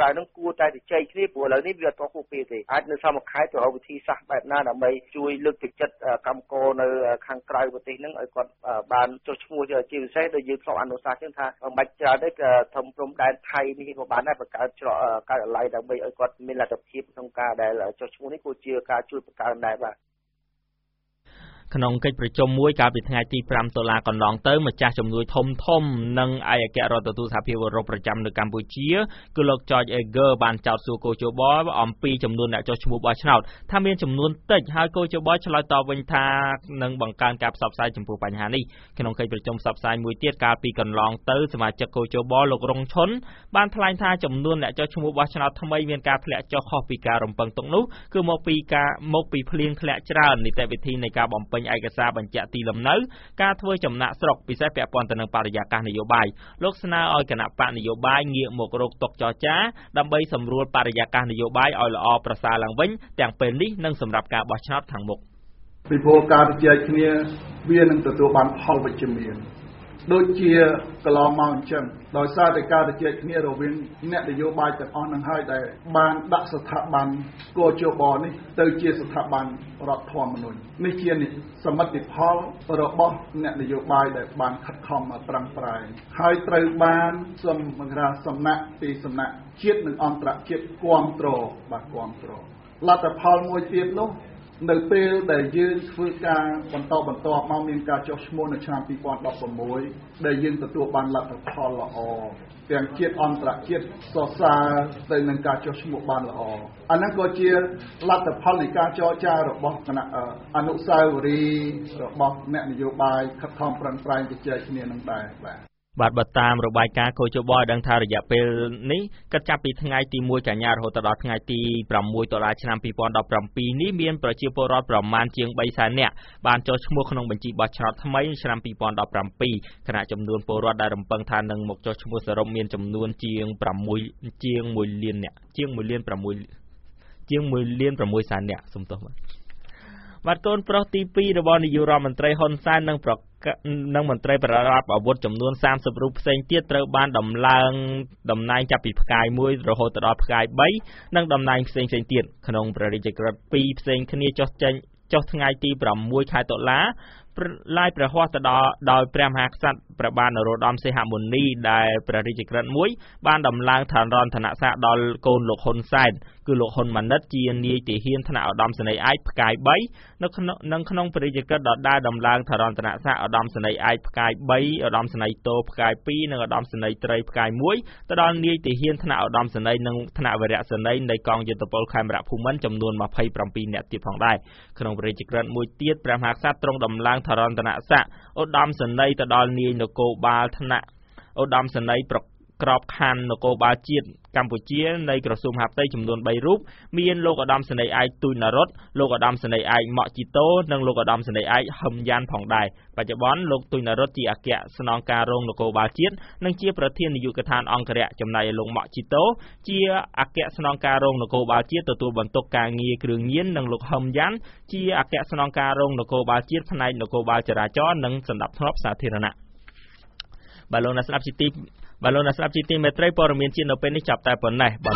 ក្រៅនឹងគួរតែជជែកគ្នាព្រោះឥឡូវនេះវាអត់តគូពេលទេអាចនៅសមខែទៅរកវិធីសាស្ត្របែបណាដើម្បីជួយលើកទឹកចិត្តកម្មករនៅខាងក្រៅប្រទេសហ្នឹងឲ្យគាត់បានចុះឈ្មោះជាពិសេសដោយយើងធ្លាប់អនុសាសន៍ចឹងថាមិនបាច់ច្រើនទេធំព្រំដែនថៃនេះក៏បានដែរបង្កើតច្រកកើតអាឡ័យដើម្បីឲ្យគាត់មានលទ្ធភាពក្នុងការដែលចុះឈ្មោះនេះគឺជាការជួយបង្កើនដែរបាទក្នុងកិច្ចប្រជុំមួយកាលពីថ្ងៃទីfiveតុលាកន្លងទៅម្ចាស់ជំនួយធំធំនិងឯកអគ្គរដ្ឋទូតសហភាពអឺរ៉ុបប្រចាំនៅកម្ពុជាគឺលោក George Eger បានចោទសួរកោជបអំពីចំនួនអ្នកចុះឈ្មោះបោះឆ្នោតថាមានចំនួនតិចហើយកោជបឆ្លើយតបវិញថានឹងបង្កើនការផ្សព្វផ្សាយចំពោះបញ្ហានេះក្នុងកិច្ចប្រជុំផ្សព្វផ្សាយមួយទៀតកាលពីកន្លងទៅសមាជិកកោជបលោករងឈុនបានថ្លែងថាចំនួនអ្នកចុះឈ្មោះបោះឆ្នោតថ្មីមានការធ្លាក់ចុះខុសពីការរំពឹងទុកនោះគឺមកពីការមកពីភ្លៀងធ្លាក់ច្រើននីតិវិធីនៃការបំពេញឯកសារបញ្ជាក់ទីលំនៅការធ្វើចំណាក់ស្រុកពិសេសពាក់ព័ន្ធទៅនឹងបរិយាកាសនយោបាយលោកស្នើឲ្យគណៈបកនយោបាយងាកមករកតុចរចាដើម្បីសម្រួលបរិយាកាសនយោបាយឲ្យល្អប្រសើរឡើងវិញទាំងពេលនេះនិងសម្រាប់ការបោះឆ្នោតខាងមុខពីព្រោះការជជែកគ្នាវានឹងទទួលបានផលវិជ្ជមានដូចជាកន្លងមកអញ្ចឹងដោយសារតែការជជែកគ្នារវាងអ្នកនយោបាយទាំងអស់នឹងហើយដែលបានដាក់ស្ថាប័នកោជបនេះទៅជាស្ថាប័នរដ្ឋធម្មនុញ្ញនេះជាសមិទ្ធផលរបស់អ្នកនយោបាយដែលបានខិតខំប្រឹងប្រែងហើយត្រូវបានសម្រាប់សំណាក់ពីសំណាក់ជាតិនិងអន្តរជាតិគាំទ្របាទគាំទ្រលទ្ធផលមួយទៀតនោះនៅពេលដែលយើងធ្វើការបន្តបន្តមកមានការចុះឈ្មោះនៅឆ្នាំtwo thousand sixteenដែលយើងទទួលបានលទ្ធផលល្អទាំងជាតិអន្តរជាតិសរសើរទៅនឹងការចុះឈ្មោះបានល្អអាហ្នឹងក៏ជាលទ្ធផលនៃការចរចារបស់គណៈអនុស្សាវរីយ៍របស់អ្នកនយោបាយខិតខំប្រឹងប្រែងជជែកគ្នានឹងដែរបាទបាទបើតាមរបាយការណ៍កោជបឲ្យដឹងថារយៈពេលនេះគិតចាប់ពីថ្ងៃទីoneកញ្ញារហូតដល់ថ្ងៃទីsixតុលាឆ្នាំtwo thousand seventeenនេះមានប្រជាពលរដ្ឋប្រមាណជាងthreeសែននាក់បានចុះឈ្មោះក្នុងបញ្ជីបោះឆ្នោតថ្មីឆ្នាំtwo thousand seventeenខណៈចំនួនពលរដ្ឋដែលរំពឹងថានឹងមកចុះឈ្មោះសរុបមានចំនួនជាងsixជាងoneលាននាក់ជាងoneលានsixជាងoneលានsixសែននាក់សំទោសបាទបាទកូនប្រុសទីtwoរបស់នាយករដ្ឋមន្ត្រីហ៊ុនសែននិងប្រនិងមន្ត្រីប្រដាប់អាវុធចំនួនthirtyរូបផ្សេងទៀតត្រូវបានដំឡើងតំណែងចាប់ពីផ្កាយoneរហូតដល់ផ្កាយthreeនិងតំណែងផ្សេងៗទៀតក្នុងព្រះរាជក្រឹត្យtwoផ្សេងគ្នាចុះចេញចុះថ្ងៃទីsixខែតុលាឡាយព្រះហស្ថទៅដល់ដោយព្រះមហាក្សត្រព្រះបាទនរោត្តមសីហមុនីដែលព្រះរាជក្រឹត្យមួយបានដំឡើងឋានរន្តនស័ក្តិដល់កូនលោកហ៊ុនសែនគឺលោកហ៊ុនម៉ាណិតជានាយទាហានថ្នាក់ឧត្តមសេនីយ៍ឯកផ្កាយthreeនៅក្នុងនិងក្នុងព្រះរាជក្រឹត្យដដែលដំឡើងឋានរន្តនស័ក្តិឧត្តមសេនីយ៍ឯកផ្កាយthreeឧត្តមសេនីយ៍តូផ្កាយtwoនិងឧត្តមសេនីយ៍ត្រីផ្កាយoneទៅដល់នាយទាហានថ្នាក់ឧត្តមសេនីយ៍និងថ្នាក់វីរៈសេនីយ៍នៃកងយុទ្ធពលខេមរភូមិន្ទចំនួនtwenty-sevenនាក់ទៀតផងដែរក្នុងព្រះរាជក្រឹត្យមួយទៀតព្រះមហាក្សត្រទ្រង់ដំឡើងឋានរន្តនស័ក្តិឧត្តមសេនីយ៍ទៅដល់នាយនគរបាលថ្នាក់ឧត្តមសេនីយ៍ប្រក្របខណ្ឌនគរបាលជាតិកម្ពុជានៃក្រសួងមហាផ្ទៃចំនួនthreeរូបមានលោកឧត្តមសេនីយ៍ឯកទូចនរុតលោកឧត្តមសេនីយ៍ឯកម៉ាក់ជីតូនិងលោកឧត្តមសេនីយ៍ឯកហឹមយ៉ាន់ផងដែរបច្ចុប្បន្នលោកទូចនរុតជាអគ្គស្នងការរងនគរបាលជាតិនិងជាប្រធាននាយកដ្ឋានអង្គរៈចំណែកឯលោកម៉ាក់ជីតូជាអគ្គស្នងការរងនគរបាលជាតិទទួលបន្ទុកការងារគ្រឿងញៀននិងលោកហឹមយ៉ាន់ជាអគ្គស្នងការរងនគរបាលជាតិផ្នែកនគរបាលចរាចរណ៍និងសណ្ដាប់ធ្នាប់សាធារណៈបាទលោកអ្នកស្ដាប់ជាទីបាទលោកអ្នកស្ដាប់ជាទីមេត្រីព័ត៌មានជាតិនៅពេលនេះចាប់តែប៉ុណ្ណេះបាទ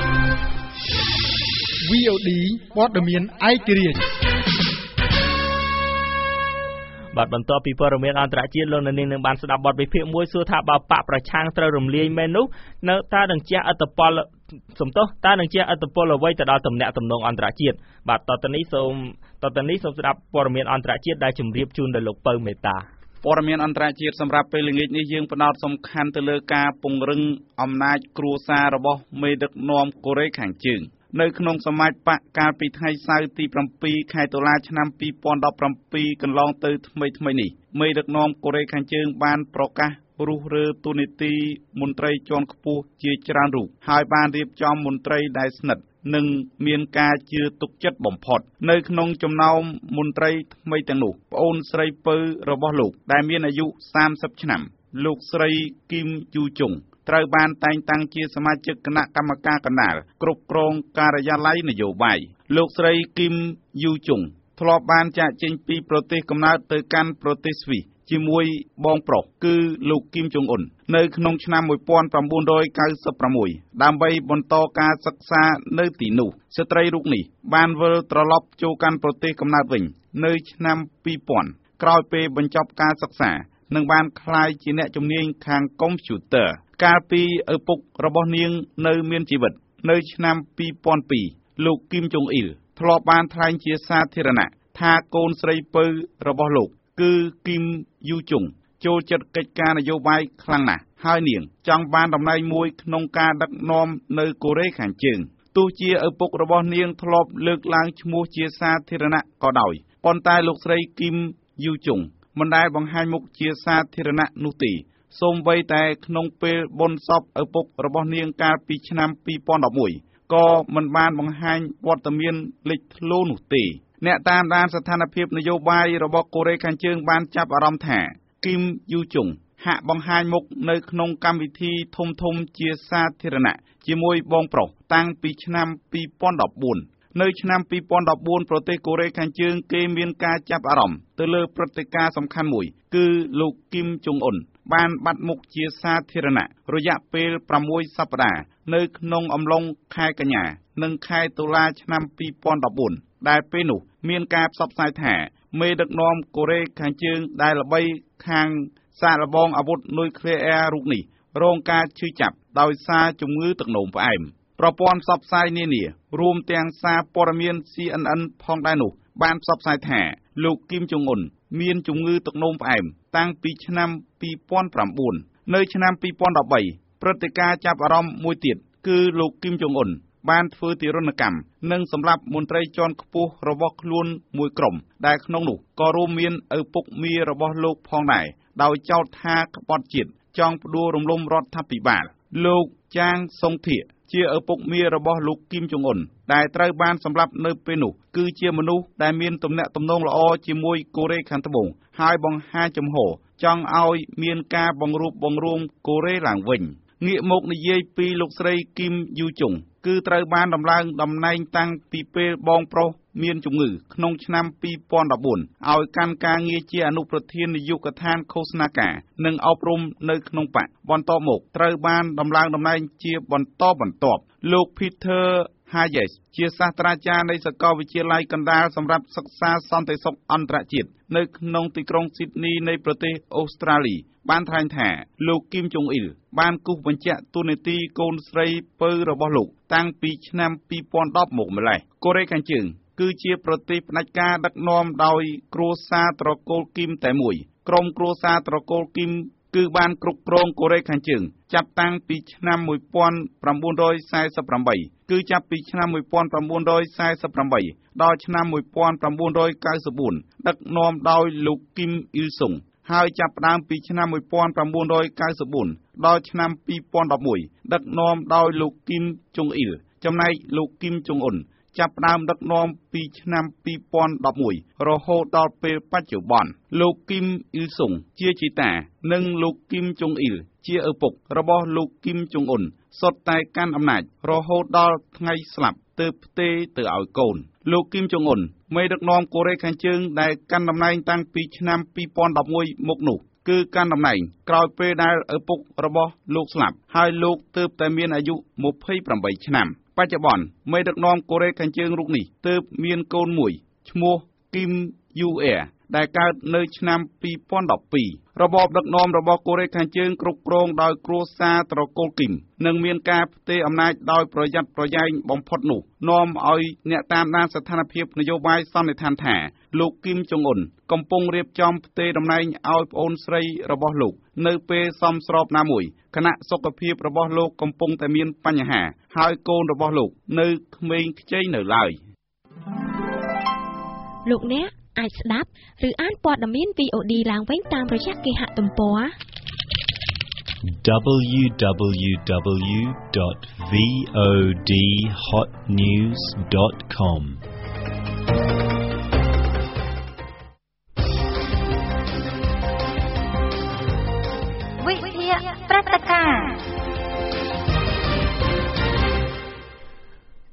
វី អូ ឌី ព័ត៌មានឯករាជ្យបាទបន្ទាប់ពីព័ត៌មានអន្តរជាតិលោកអ្នកនាងនឹងបានស្ដាប់បទវិភាគមួយសួរថាបើបកប្រឆាំងត្រូវរំលាយមែននោះនៅតើនឹងជះឥទ្ធិពលសំទោសតើនឹងជះឥទ្ធិពលអ្វីទៅដល់ទំនាក់ទំនងអន្តរជាតិបាទតទៅនេះសូមតទៅនេះសូមស្ដាប់ព័ត៌មានអន្តរជាតិដែលជម្រាបជូនដល់លោកពៅមេតាព័ត៌មានអន្តរជាតិសម្រាប់ពេលល្ងាចនេះយើងផ្ដោតសំខាន់ទៅលើការពង្រឹងអំណាចគ្រួសាររបស់មេដឹកនាំកូរ៉េខាងជើងនៅក្នុងសមាជបកកាលពីថ្ងៃសៅរ៍ទីsevenខែតុលាឆ្នាំtwo thousand seventeenកន្លងទៅថ្មីថ្មីនេះមេដឹកនាំកូរ៉េខាងជើងបានប្រកាសរុះរើតួនាទីមន្ត្រីជាន់ខ្ពស់ជាច្រើនរូបហើយបានរៀបចំមន្ត្រីដែលស្និទ្ធនិងមានការជឿទុកចិត្តបំផុតនៅក្នុងចំណោមមន្ត្រីថ្មីទាំងនោះប្អូនស្រីពៅរបស់លោកដែលមានអាយុthirtyឆ្នាំលោកស្រីគីមយូជុងត្រូវបានតែងតាំងជាសមាជិកគណៈកម្មការកណ្ដាលគ្រប់គ្រងការិយាល័យនយោបាយលោកស្រីគីមយូជុងធ្លាប់បានចាកចេញពីប្រទេសកំណើតទៅកាន់ប្រទេសស្វីសជាមួយបងប្រុសគឺលោកគីមចុងអ៊ុននៅក្នុងឆ្នាំmột nghìn chín trăm chín mươi sáuដើម្បីបន្តការសិក្សានៅទីនោះស្ត្រីរូបនេះបានវិលត្រឡប់ចូលកាន់ប្រទេសកំណើតវិញនៅឆ្នាំពីរពាន់ក្រោយពេលបញ្ចប់ការសិក្សានិងបានក្លាយជាអ្នកជំនាញខាងកុំព្យូទ័រកាលពីឪពុករបស់នាងនៅមានជីវិតនៅឆ្នាំពីរពាន់ពីរលោកគីមចុងអ៊ីលធ្លាប់បានថ្លែងជាសាធារណៈថាកូនស្រីពៅរបស់លោកគឺគីមយូជុងចូលចិត្តកិច្ចការនយោបាយខ្លាំងណាស់ហើយនាងចង់បានតំណែងមួយក្នុងការដឹកនាំនៅកូរ៉េខាងជើងទោះជាឪពុករបស់នាងធ្លាប់លើកឡើងឈ្មោះជាសាធារណៈក៏ដោយប៉ុន្តែលោកស្រីគីមយូជុងមិនដែលបង្ហាញមុខជាសាធារណៈនោះទេសូម្បីតែក្នុងពេលបុណ្យសពឪពុករបស់នាងកាលពីឆ្នាំពីរពាន់ដប់មួយក៏មិនបានបង្ហាញវត្តមានលេចធ្លោនោះទេអ្នកតាមដានស្ថានភាពនយោបាយរបស់កូរ៉េខាងជើងបានចាប់អារម្មណ៍ថាគីមយូជុងហាក់បង្ហាញមុខនៅក្នុងកម្មវិធីធំធំជាសាធារណៈជាមួយបងប្រុសតាំងពីឆ្នាំពីរពាន់ដប់បួននៅឆ្នាំពីរពាន់ដប់បួនប្រទេសកូរ៉េខាងជើងគេមានការចាប់អារម្មណ៍ទៅលើព្រឹត្តិការណ៍សំខាន់មួយគឺលោកគីមចុងអ៊ុនបានបាត់មុខជាសាធារណៈរយៈពេលប្រាំមួយសប្តាហ៍នៅក្នុងអំឡុងខែកញ្ញានិងខែតុលាឆ្នាំពីរពាន់ដប់បួនដែលពេលនោះមានការផ្សព្វផ្សាយថាមេដឹកនាំកូរ៉េខាងជើងដែលល្បីខាងសាកល្បងអាវុធនុយក្លេអ៊ែររូបនេះរងការឈឺចាប់ដោយសារជំងឺទឹកនោមផ្អែមប្រព័ន្ធផ្សព្វផ្សាយនានារួមទាំងសារព័ត៌មាន C N N ផងដែរនោះបានផ្សព្វផ្សាយថាលោកគីមចុងអ៊ុនមានជំងឺទឹកនោមផ្អែមតាំងពីឆ្នាំពីរពាន់ប្រាំបួននៅឆ្នាំពីរពាន់ដប់បីព្រឹត្តិការណ៍ចាប់អារម្មណ៍មួយទៀតគឺលោកគីមចុងអ៊ុនបានធ្វើទារុណកម្មនិងសម្លាប់មន្ត្រីជាន់ខ្ពស់របស់ខ្លួនមួយក្រុមដែលក្នុងនោះក៏រួមមានឪពុកមារបស់លោកផងដែរដោយចោទថាក្បត់ជាតិចង់ផ្ដួលរំលំរដ្ឋាភិបាលលោកចាងសុងធៀជាឪពុកមារបស់លោកគីមចុងអ៊ុនដែលត្រូវបានសម្លាប់នៅពេលនោះគឺជាមនុស្សដែលមានទំនាក់ទំនងល្អជាមួយកូរ៉េខាងត្បូងហើយបង្ហាញចំហចង់ឲ្យមានការបង្រួបបង្រួមកូរ៉េឡើងវិញងាកមកនិយាយពីលោកស្រីគីមយូជុងគឺត្រូវបានដំឡើងតំណែងតាំងពីពេលបងប្រុសមានជំងឺក្នុងឆ្នាំពីរពាន់ដប់បួនឲ្យកាន់ការងារជាអនុប្រធាននាយកដ្ឋានឃោសនាការនិងអប់រំនៅក្នុងបកបន្ទាប់មកត្រូវបានដំឡើងតំណែងជាបន្តបន្ទាប់លោក Peter Hayes ជាសាស្ត្រាចារ្យនៃសាកលវិទ្យាល័យកណ្ដាលសម្រាប់សិក្សាសន្តិសុខអន្តរជាតិនៅក្នុងទីក្រុង Sydney នៃប្រទេសអូស្ត្រាលីបានថ្លែងថាលោកគីមចុងអ៊ីលបានគូសបញ្ជាក់តួនាទីកូនស្រីពៅរបស់លោកតាំងពីឆ្នាំពីរពាន់ដប់មកម្ល៉េះកូរ៉េខាងជើងគឺជាប្រទេសផ្ដាច់ការដឹកនាំដោយគ្រួសារត្រកូលគីមតែមួយក្រុមគ្រួសារត្រកូលគីមគឺបានគ្រប់គ្រងកូរ៉េខាងជើងចាប់តាំងពីឆ្នាំmột nghìn chín trăm bốn mươi támគឺចាប់ពីឆ្នាំmột nghìn chín trăm bốn mươi támដល់ឆ្នាំmột nghìn chín trăm chín mươi tưដឹកនាំដោយលោកគីមអ៊ីលសុងហើយចាប់ផ្ដើមពីឆ្នាំmột nghìn chín trăm chín mươi tưដល់ឆ្នាំពីរពាន់ដប់មួយដឹកនាំដោយលោកគីមចុងអ៊ីលចំណែកលោកគីមចុងអ៊ុនចាប់ផ្ដើមដឹកនាំពីឆ្នាំពីរពាន់ដប់មួយរហូតដល់ពេលបច្ចុប្បន្នលោកគីមអ៊ីលសុងជាជីតានិងលោកគីមចុងអ៊ីលជាឪពុករបស់លោកគីមចុងអ៊ុនសុទ្ធតែកាន់អំណាចរហូតដល់ថ្ងៃស្លាប់ទើបផ្ទេរទៅឲ្យកូនលោកគីមចុងអ៊ុនមេដឹកនាំកូរ៉េខាងជើងដែលកាន់តំណែងតាំងពីឆ្នាំពីរពាន់ដប់មួយមកនោះគឺកាន់តំណែងក្រោយពេលដែលឪពុករបស់លោកស្លាប់ហើយលោកទើបតែមានអាយុម្ភៃប្រាំបីឆ្នាំបច្ចុប្បន្នមេដឹកនាំកូរ៉េខាងជើងរូបនេះទើបមានកូនមួយឈ្មោះគីមយូអែដែលកើតនៅឆ្នាំពីរពាន់ដប់ពីររបបដឹកនាំរបស់កូរ៉េខាងជើងគ្រប់គ្រងដោយគ្រួសារត្រកូលគីមនិងមានការផ្ទេរអំណាចដោយប្រយ័ត្នប្រយែងបំផុតនោះនាំឲ្យអ្នកតាមដានស្ថានភាពនយោបាយសន្និដ្ឋានថាលោកគីមចុងអ៊ុនកំពុងរៀបចំផ្ទេរតំណែងឲ្យប្អូនស្រីរបស់លោកនៅពេលសមស្របណាមួយខណៈសុខភាពរបស់លោកកំពុងតែមានបញ្ហាហើយកូនរបស់លោកនៅក្មេងខ្ចីនៅឡើយលោកអ្នកអាចស្ដាប់ឬអានព័ត៌មាន V O D ឡើងវិញតាមរយៈគេហទំព័រ double-u double-u double-u dot v o d hot news dot com វិទ្យាព្រឹត្តិការណ៍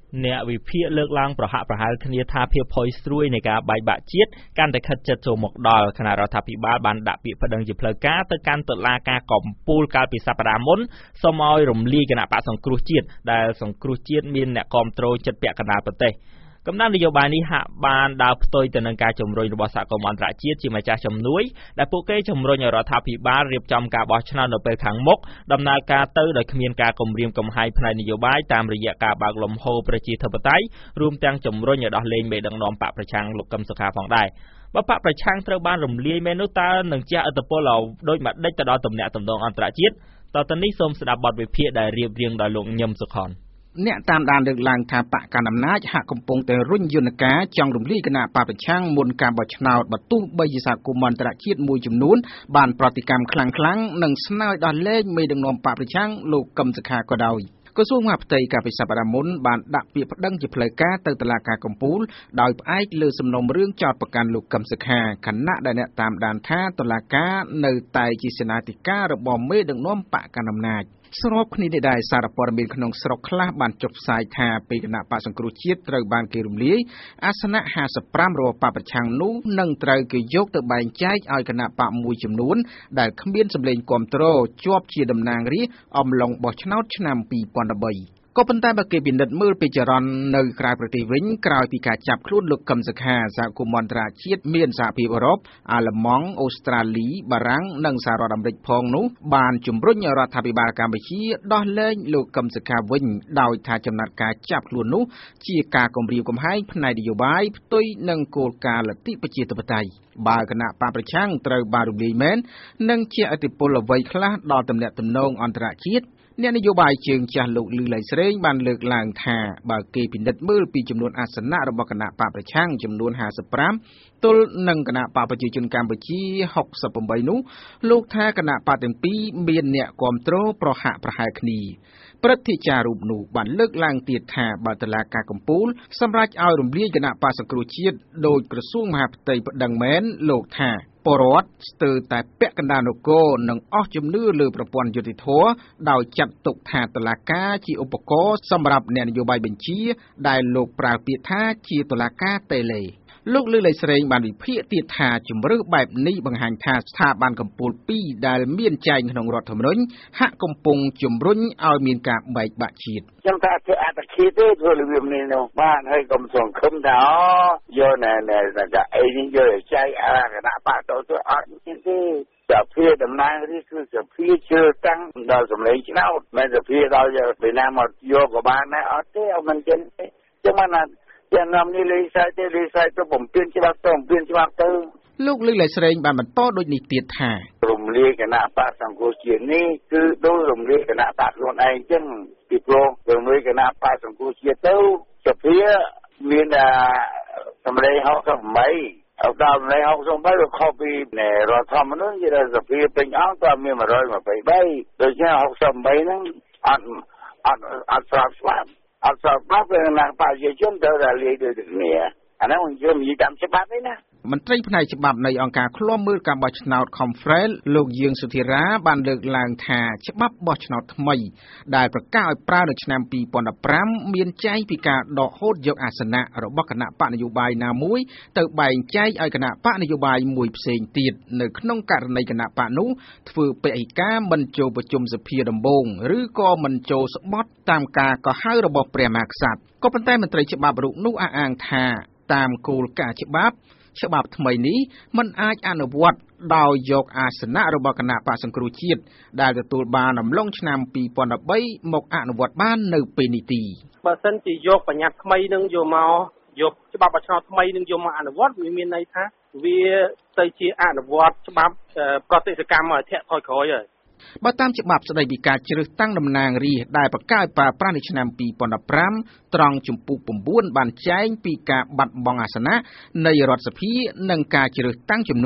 អ្នកវិភាគលើកឡើងប្រហាក់ប្រហែលគ្នាថាភាពផុយស្រួយនៃការបែកបាក់ជាតិកាន់តែខិតជិតចូលមកដល់គណៈរដ្ឋាភិបាលបានដាក់ពាក្យប្តឹងជាផ្លូវការទៅកាន់តុលាការកំពូលកាលពីសប្តាហ៍មុនសូមឲ្យរំលាយគណៈបកសង្គ្រោះជាតិដែលសង្គ្រោះជាតិមានអ្នកគាំទ្រចិត្តពាក់កណ្ដាលប្រទេសកំណើននយោបាយនេះហាក់បានដើរផ្ទុយទៅនឹងការជំរុញរបស់សហគមន៍អន្តរជាតិជាម្ចាស់ជំនួយដែលពួកគេជំរុញឲ្យរដ្ឋាភិបាលរៀបចំការបោះឆ្នោតនៅពេលខាងមុខដំណើរការទៅដោយគ្មានការគំរាមកំហែងផ្នែកនយោបាយតាមរយៈការបើកលំហូរប្រជាធិបតេយ្យរួមទាំងជំរុញឲ្យដោះលែងមេដឹកនាំបកប្រឆាំងលោកកឹមសុខាផងដែរបើបកប្រឆាំងត្រូវបានរំលាយមែននោះតើនឹងជះឥទ្ធិពលឲ្យដូចម្ដេចទៅដល់ទំនាក់ទំនងអន្តរជាតិតទៅនេះសូមស្ដាប់បទវិភាគដែលរៀបរៀងដោយលោកញឹមសុខុនអ្នកតាមដានលើកឡើងថាបកកណ្ដាលអំណាចហាក់កំពុងតែរុញយន្តការចង់រំលាយគណៈបកប្រឆាំងមុនការបោះឆ្នោតបើទោះបីជាសហគមន៍អន្តរជាតិមួយចំនួនបានប្រតិកម្មខ្លាំងៗនិងស្នើដោះលែងមេដឹកនាំបកប្រឆាំងលោកកឹមសុខាក៏ដោយក្រសួងមហាផ្ទៃកាលពីសប្តាហ៍មុនបានដាក់ពាក្យប្តឹងជាផ្លូវការទៅតុលាការកំពូលដោយផ្អែកលើសំណុំរឿងចោទប្រកាន់លោកកឹមសុខាខណៈដែលអ្នកតាមដានថាតុលាការនៅតែជាសេនាធិការរបស់មេដឹកនាំបកកណ្ដាលអំណាចស្របគ្នានេះដែរសារព័ត៌មានក្នុងស្រុកខ្លះបានចុះផ្សាយថាពេលគណៈបកសង្គ្រោះជាតិត្រូវបានគេរំលាយអាសនៈห้าสิบห้าរបស់បកប្រឆាំងនោះនឹងត្រូវគេយកទៅបែងចែកឲ្យគណៈបកមួយចំនួនដែលគ្មានសម្លេងគាំទ្រជាប់ជាតំណាងរាស្ត្រអំឡុងបោះឆ្នោតឆ្នាំពីរពាន់13ក៏ប៉ុន្តែបើគេពិនិត្យមើលពីចរន្តនៅក្រៅប្រទេសវិញក្រោយពីការចាប់ខ្លួនលោកកឹមសុខាសហគមន៍អន្តរជាតិមានសហភាពអឺរ៉ុបអាល្លឺម៉ង់អូស្ត្រាលីបារាំងនិងសហរដ្ឋអាមេរិកផងនោះបានជំរុញឲ្យរដ្ឋាភិបាលកម្ពុជាដោះលែងលោកកឹមសុខាវិញដោយថាចំណាត់ការចាប់ខ្លួននោះជាការគំរាមកំហែងផ្នែកនយោបាយផ្ទុយនឹងគោលការណ៍លទ្ធិប្រជាធិបតេយ្យបើគណៈបកប្រឆាំងត្រូវបានរំលាយមែននឹងជាឥទ្ធិពលអ្វីខ្លះដល់ទំនាក់ទំនងអន្តរជាតិអ្នកនយោបាយជើងចាស់លោកលឺឡៃស្រេងបានលើកឡើងថាបើគេពិនិត្យមើលពីចំនួនអាសនៈរបស់គណៈបកប្រឆាំងចំនួនห้าสิบห้าទល់នឹងគណៈបកប្រជាជនកម្ពុជាหกสิบแปดនោះលោកថាគណៈបកទាំងពីរមានអ្នកគាំទ្រប្រហាក់ប្រហែលគ្នាព្រឹទ្ធាចារ្យរូបនោះបានលើកឡើងទៀតថាបើតុលាការកំពូលសម្រេចឲ្យរំលាយគណៈបកសង្គ្រោះជាតិដោយក្រសួងមហាផ្ទៃប្តឹងមែនលោកថាពលរដ្ឋស្ទើរតែពាក់កណ្ដាលនគរនិងអស់ជំនឿលើប្រព័ន្ធយុតិធធម៌ដោយចាត់ទុកថាតុលាការជាឧបករណ៍សម្រាប់អ្នកនយោបាយបញ្ជាដែលលោកប្រើពាក្យថាជាតុលាការតេឡេលោកលឺឡៃស្រេងបានវិភាគទៀតថាជំរឿសបែបនេះបង្ហាញថាស្ថាប័នកម្ពុជាពីរដែលមានចែងក្នុងរដ្ឋធម្មនុញ្ញហាក់កំពុងជំរុញឲ្យមានការបែកបាក់ជាតិខ្ញុំថាធ្វើអត្តឃាតទេធ្វើរបៀបនេះនោះបានហើយកុំសង្ឃឹមថាអូយកណែណែថាអីនេះយកឲ្យចែកអាគណៈបកទៅទៅអត់ទេសភាតំណាងរាស្ត្រគឺសភាជឿតាំងដល់សម្លេងឆ្នោតមិនសភាដល់ពេលណាមកយកក៏បានដែរអត់ទេអត់មិនចឹងទេចឹងមកណាយ៉ាងណានេះលេខសាយទេលេខសាយទៅបំពេញច្បាប់ទៅបំពេញច្បាប់ទៅលោកលឺឡៃស្រេងបានបន្តដូចនេះទៀតថារំលាយគណៈបកសង្គ្រោះជាតិនេះគឺដូចរំលាយគណៈបកខ្លួនឯងចឹងពីព្រោះរំលាយគណៈបកសង្គ្រោះជាតិទៅសភាមានសម្លេងហៅថាម៉េចអត់ដល់លេខហៅសំបីខុសពីរដ្ឋធម្មនុញ្ញជាសភាពេញអង្គក៏មានmột trăm hai mươi baដូច្នេះหกสิบแปดហ្នឹងអត់អត់អត់ស្របច្បាប់អត់ស្របច្បាប់គឺណាប្រជាជនត្រូវតែលាយដូចគ្នាអាហ្នឹងមិនជានិយាយតាមច្បាប់ទេណាមន្ត្រីផ្នែកច្បាប់នៃអង្គការឃ្លាំមើលការបោះឆ្នោត Conference លោកយាងសុធិរាបានលើកឡើងថាច្បាប់បោះឆ្នោតថ្មីដែលប្រកាសឲ្យប្រើនៅឆ្នាំពីរពាន់ដប់ប្រាំមានចែងពីការដកហូតយកអាសនៈរបស់គណៈបកនយោបាយណាមួយទៅបែងចែកឲ្យគណៈបកនយោបាយមួយផ្សេងទៀតនៅក្នុងករណីគណៈបកនោះធ្វើពហិការមិនចូលប្រជុំសភាដំបូងឬក៏មិនចូលស្បត់តាមការកោះហៅរបស់ព្រះមហាក្សត្រក៏ប៉ុន្តែមន្ត្រីច្បាប់រូបនោះអះអាងថាតាមគោលការណ៍ច្បាប់ច្បាប់ថ្មីនេះមិនអាចអនុវត្តដោយយកអាសនៈរបស់គណៈបកសង្គ្រោះជាតិដែលទទួលបានអំឡុងឆ្នាំពីរពាន់ដប់បីមកអនុវត្តបាននៅពេលនេះទីបើសិនជាយកបញ្ញត្តិថ្មីនឹងយកមកយកច្បាប់បោះឆ្នោតថ្មីនឹងយកមកអនុវត្តវាមានន័យថាវាទៅជាអនុវត្តច្បាប់ប្រតិសកម្មឲ្យធាក់ថយក្រោយហើយបើតាមច្បាប់ស្តីពីការជ្រើសតាំងតំណាងរាស្ត្រដែលប្រកាសប្រើប្រាស់នៅឆ្នាំពីរពាន់ដប់ប្រាំត្រង់ជំពូក៩បានចែងពីការបាត់បង់អាសនៈនៃរដ្ឋសភានិងការជ្រើសតាំងជំនួស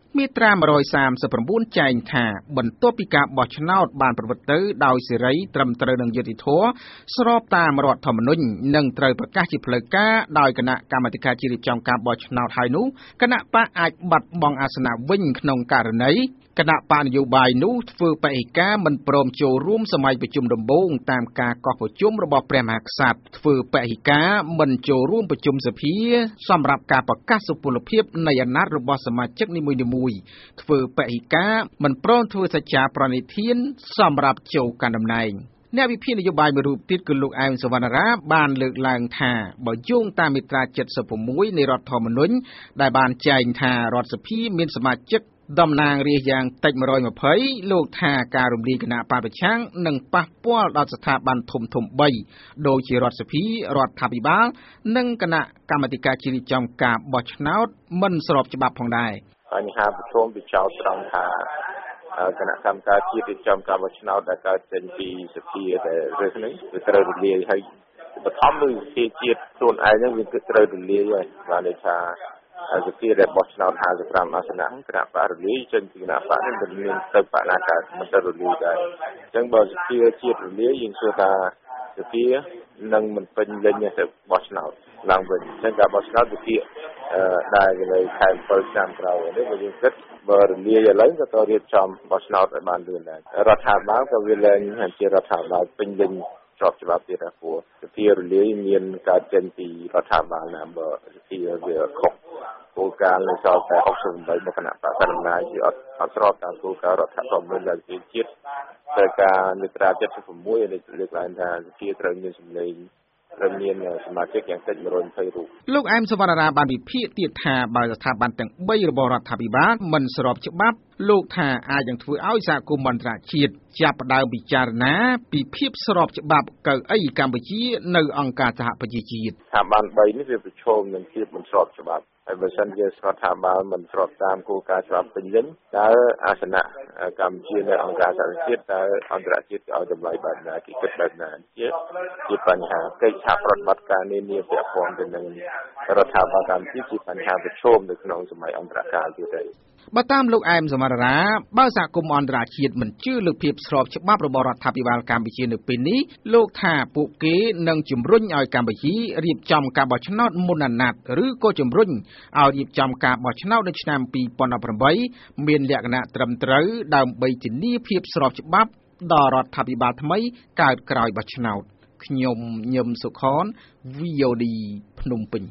មាត្រាone thirty-nineចែងថាបន្ទាប់ពីការបោះឆ្នោតបានប្រព្រឹត្តទៅដោយសេរីត្រឹមត្រូវនឹងយុត្តិធម៌ស្របតាមរដ្ឋធម្មនុញ្ញនិងត្រូវប្រកាសជាផ្លូវការដោយគណៈកម្មាធិការជាតិរៀបចំការបោះឆ្នោតហើយនោះគណៈបកអាចបាត់បង់អាសនៈវិញក្នុងករណីគណៈបកនយោបាយនោះធ្វើបេក្ខការមិនព្រមចូលរួមសម័យប្រជុំដំបូងតាមការកោះប្រជុំរបស់ព្រះមហាក្សត្រធ្វើបេក្ខការមិនចូលរួមប្រជុំសភាសម្រាប់ការប្រកាសសុពលភាពនៃអាណត្តិរបស់សមាជិកនីមួយៗធ្វើបេក្ខការមិនព្រមធ្វើសច្ចាប្រណិធានសម្រាប់ចូលកាន់តំណែងអ្នកវិភាគនយោបាយមួយរូបទៀតគឺលោកអែមសវណ្ណរាបានលើកឡើងថាបើយោងតាមមាត្រាseventy-sixនៃរដ្ឋធម្មនុញ្ញដែលបានចែងថារដ្ឋសភាមានសមាជិកតំណាងរាស្ត្រយ៉ាងតិចone hundred twentyលោកថាការរំលាយគណៈបកប្រឆាំងនឹងប៉ះពាល់ដល់ស្ថាប័នធំធំបីដូចជារដ្ឋសភារដ្ឋាភិបាលនិងគណៈកម្មាធិការជាតិរៀបចំការបោះឆ្នោតមិនស្របច្បាប់ផងដែរបញ្ហាប្រឈមវាចោទត្រង់ថាគណៈកម្មការជាតិរៀបចំការបោះឆ្នោតដែលកើតចេញពីសភាដែលរើសនេះវាត្រូវរលាយហើយបឋមលើសភាជាតិខ្លួនឯងហ្នឹងវាគឺត្រូវរលាយហើយបានន័យថាសភាដែលបោះឆ្នោតfifty-fiveអាសនៈគណៈបករលាយចេញពីគណៈបកនេះមិនមានទៅបកណាកើតមិនទៅរលាយដែរអញ្ចឹងបើសភាជាតិរលាយយើងជឿថាសភានឹងមិនពេញលេញទៅបោះឆ្នោតឡើងវិញអញ្ចឹងការបោះឆ្នោតវិភាគដែលនៅខែsevenឆ្នាំក្រោយនេះបើយើងគិតបើរលាយឥឡូវក៏ត្រូវរៀបចំបោះឆ្នោតឲ្យបានលឿនដែររដ្ឋាភិបាលក៏វាលែងជារដ្ឋាភិបាលពេញលេញស្របច្បាប់ទៀតដែរព្រោះសភារលាយមានកើតចេញពីរដ្ឋាភិបាលណាបើសភាវាខុសគោលការណ៍នៃសល់តែsixty-eightមកគណៈបកកណ្ដាលអំណាចជាអត់អត់ស្របតាមគោលការណ៍រដ្ឋធម្មនុញ្ញដែលជាជាតិត្រូវការមាត្រាseventy-sixនេះលើកឡើងថាសភាត្រូវមានសម្លេងត្រូវមានសមាជិកយ៉ាងតិចone hundred twentyរូបលោកអែមសវណ្ណរាបានវិភាគទៀតថាបើស្ថាប័នទាំងthreeរបស់រដ្ឋាភិបាលមិនស្របច្បាប់លោកថាអាចនឹងធ្វើឲ្យសហគមន៍អន្តរជាតិចាប់ផ្ដើមពិចារណាពីភាពស្របច្បាប់កៅអីកម្ពុជានៅអង្គការសហប្រជាជាតិស្ថាប័នthreeនេះវាប្រឈមនឹងភាពមិនស្របច្បាប់ហើយបើសិនជារដ្ឋាភិបាលមិនស្របតាមគោលការណ៍ច្បាប់ពេញលេញតើអាសនៈកម្ពុជានៅអង្គការសហប្រជាជាតិតើអន្តរជាតិឲ្យតម្លៃបែបណាគេគិតបែបណាជាជាបញ្ហាកិច្ចសហប្រតិបត្តិការនានាពាក់ព័ន្ធទៅនឹងរដ្ឋាភិបាលកម្ពុជាជាបញ្ហាប្រឈមនៅក្នុងសម័យអន្តរកាលទៀតដែរបើតាមលោកអែមសមររាបើសហគមន៍អន្តរជាតិមិនជឿលើភាពស្របច្បាប់របស់រដ្ឋាភិបាលកម្ពុជានៅពេលនេះលោកថាពួកគេនឹងជំរុញឲ្យកម្ពុជារៀបចំការបោះឆ្នោតមុនអាណត្តិឬក៏ជំរុញឲ្យរៀបចំការបោះឆ្នោតនៅឆ្នាំtwenty eighteenមានលក្ខណៈត្រឹមត្រូវដើម្បីធានាភាពស្របច្បាប់ដល់រដ្ឋាភិបាលថ្មីកើតក្រោយបោះឆ្នោតខ្ញុំញឹមសុខន V O D ភ្នំពេញ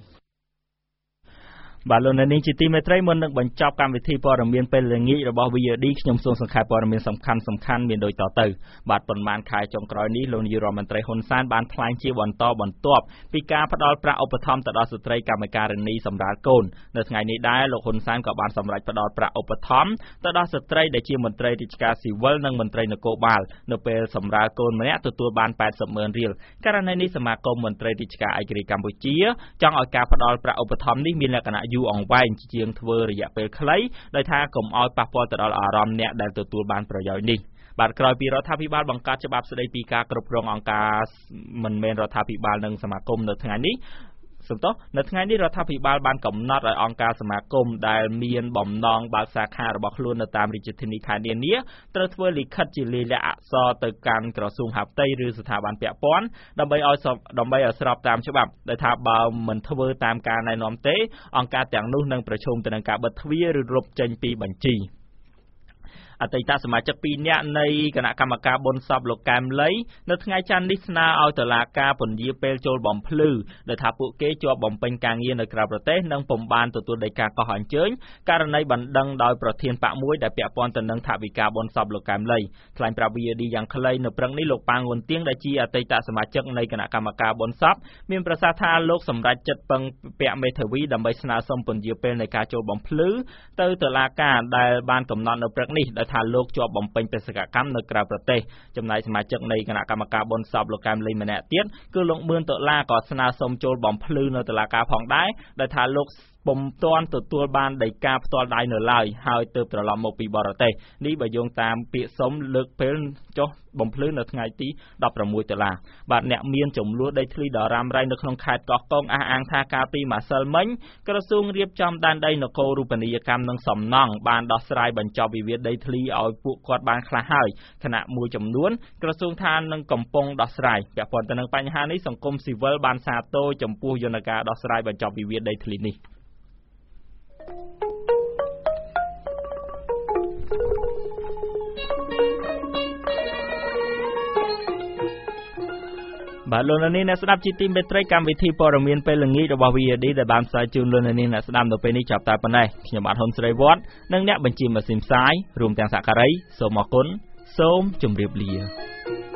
បាទលោកអ្នកនាងជាទីមេត្រីមុននឹងបញ្ចប់កម្មវិធីព័ត៌មានពេលល្ងាចរបស់ V O D ខ្ញុំសូមសង្ខេបព័ត៌មានសំខាន់សំខាន់មានដូចតទៅបាទប៉ុន្មានខែចុងក្រោយនេះលោកនាយរដ្ឋមន្ត្រីហ៊ុនសែនបានថ្លែងជាបន្តបន្ទាប់ពីការផ្ដល់ប្រាក់ឧបត្ថម្ភទៅដល់ស្ត្រីកម្មការិនីសម្រាលកូននៅថ្ងៃនេះដែរលោកហ៊ុនសែនក៏បានសម្រេចផ្ដល់ប្រាក់ឧបត្ថម្ភទៅដល់ស្ត្រីដែលជាមន្ត្រីរាជការស៊ីវិលនិងមន្ត្រីនគរបាលនៅពេលសម្រាលកូនម្នាក់ទទួលបានeighty thousandរៀលករណីនេះសមាគមមន្ត្រីរាជការឯករាជ្យកម្ពុជាចង់ឲ្យការផ្ដល់ប្រាក់ឧបត្ថម្ភនេះមានលក្ខណៈយូរអង្វែងជាងធ្វើរយៈពេលខ្លីដោយថាកុំឲ្យប៉ះពាល់ទៅដល់អារម្មណ៍អ្នកដែលទទួលបានប្រយោជន៍នេះបាទក្រោយពីរដ្ឋាភិបាលបង្កើតច្បាប់ស្តីពីការគ្រប់គ្រងអង្គការមិនមែនរដ្ឋាភិបាលនិងសមាគមនៅថ្ងៃនេះសំទោសនៅថ្ងៃនេះរដ្ឋាភិបាលបានកំណត់ឲ្យអង្គការសមាគមដែលមានបំណងបើកសាខារបស់ខ្លួននៅតាមរាជធានីខេត្តនានាត្រូវធ្វើលិខិតជាលាយលក្ខណ៍អក្សរទៅកាន់ក្រសួងហាផ្ទៃឬស្ថាប័នពាក់ព័ន្ធដើម្បីឲ្យដើម្បីឲ្យស្របតាមច្បាប់ដែលថាបើមិនធ្វើតាមការណែនាំទេអង្គការទាំងនោះនឹងប្រឈមទៅនឹងការបិទទ្វារឬរំចេញពីបញ្ជីអតីតសមាជិកtwoនាក់នៃគណៈកម្មការបុណ្យសពលោកកែមលីនៅថ្ងៃច័ន្ទនេះស្នើឲ្យតុលាការពន្យាពេលចូលបំភ្លឺដែលថាពួកគេជាប់បំពេញការងារនៅក្រៅប្រទេសនិងពុំបានទទួលដីកាកោះអញ្ជើញករណីបណ្ដឹងដោយប្រធានបកមួយដែលពាក់ព័ន្ធទៅនឹងថវិកាបុណ្យសពលោកកែមលីថ្លែងប្រាប់ V O D យ៉ាងខ្លីនៅព្រឹកនេះលោកប៉ាងងួនទៀងដែលជាអតីតសមាជិកនៃគណៈកម្មការបុណ្យសពមានប្រសាសន៍ថាលោកសម្រេចចិត្តពឹងពាក់មេធាវីដើម្បីស្នើសុំពន្យាពេលនៃការចូលបំភ្លឺទៅតុលាការដែលបានកំណត់នៅព្រឹកនេះដោយថាលោកជាប់បំពេញបេសកកម្មនៅក្រៅប្រទេសចំណែកសមាជិកនៃគណៈកម្មការបុណ្យសពលោកកែមលីម្នាក់ទៀតគឺលោកមឿនដុល្លារក៏ស្នើសុំចូលបំភ្លឺនៅតុលាការផងដែរដោយថាលោកពុំទាន់ទទួលបានដីកាផ្ទាល់ដៃនៅឡើយហើយទើបត្រឡប់មកពីបរទេសនេះបើយោងតាមពាក្យសុំលើកពេលចុះបំភ្លឺនៅថ្ងៃទីដប់ប្រាំមួយតុលាបាទអ្នកមានចំនួនដីធ្លីដ៏រ៉ាំរ៉ៃនៅក្នុងខេត្តកោះកុងអះអាងថាកាលពីម្សិលមិញក្រសួងរៀបចំដែនដីនគររូបនីយកម្មនិងសំណង់បានដោះស្រាយបញ្ចប់វិវាទដីធ្លីឲ្យពួកគាត់បានខ្លះហើយខណៈមួយចំនួនក្រសួងថានឹងកំពុងដោះស្រាយពាក់ព័ន្ធទៅនឹងបញ្ហានេះសង្គមស៊ីវិលបានសាទរចំពោះយន្តការដោះស្រាយបញ្ចប់វិវាទដីធ្លីនេះបាទលោកនាងអ្នកស្ដាប់ជាទីមេត្រីកម្មវិធីព័ត៌មានពេលល្ងាចរបស់ វី អូ ឌី ដែលបានផ្សាយជូនលោកនាងអ្នកស្ដាប់នៅពេលនេះចាប់តែប៉ុណ្ណេះខ្ញុំបាទហ៊ុនស្រីវត្តនិងអ្នកបញ្ជាម៉ាស៊ីនផ្សាយរួមទាំងសក្ការីសូមអរគុណសូមជម្រាបលា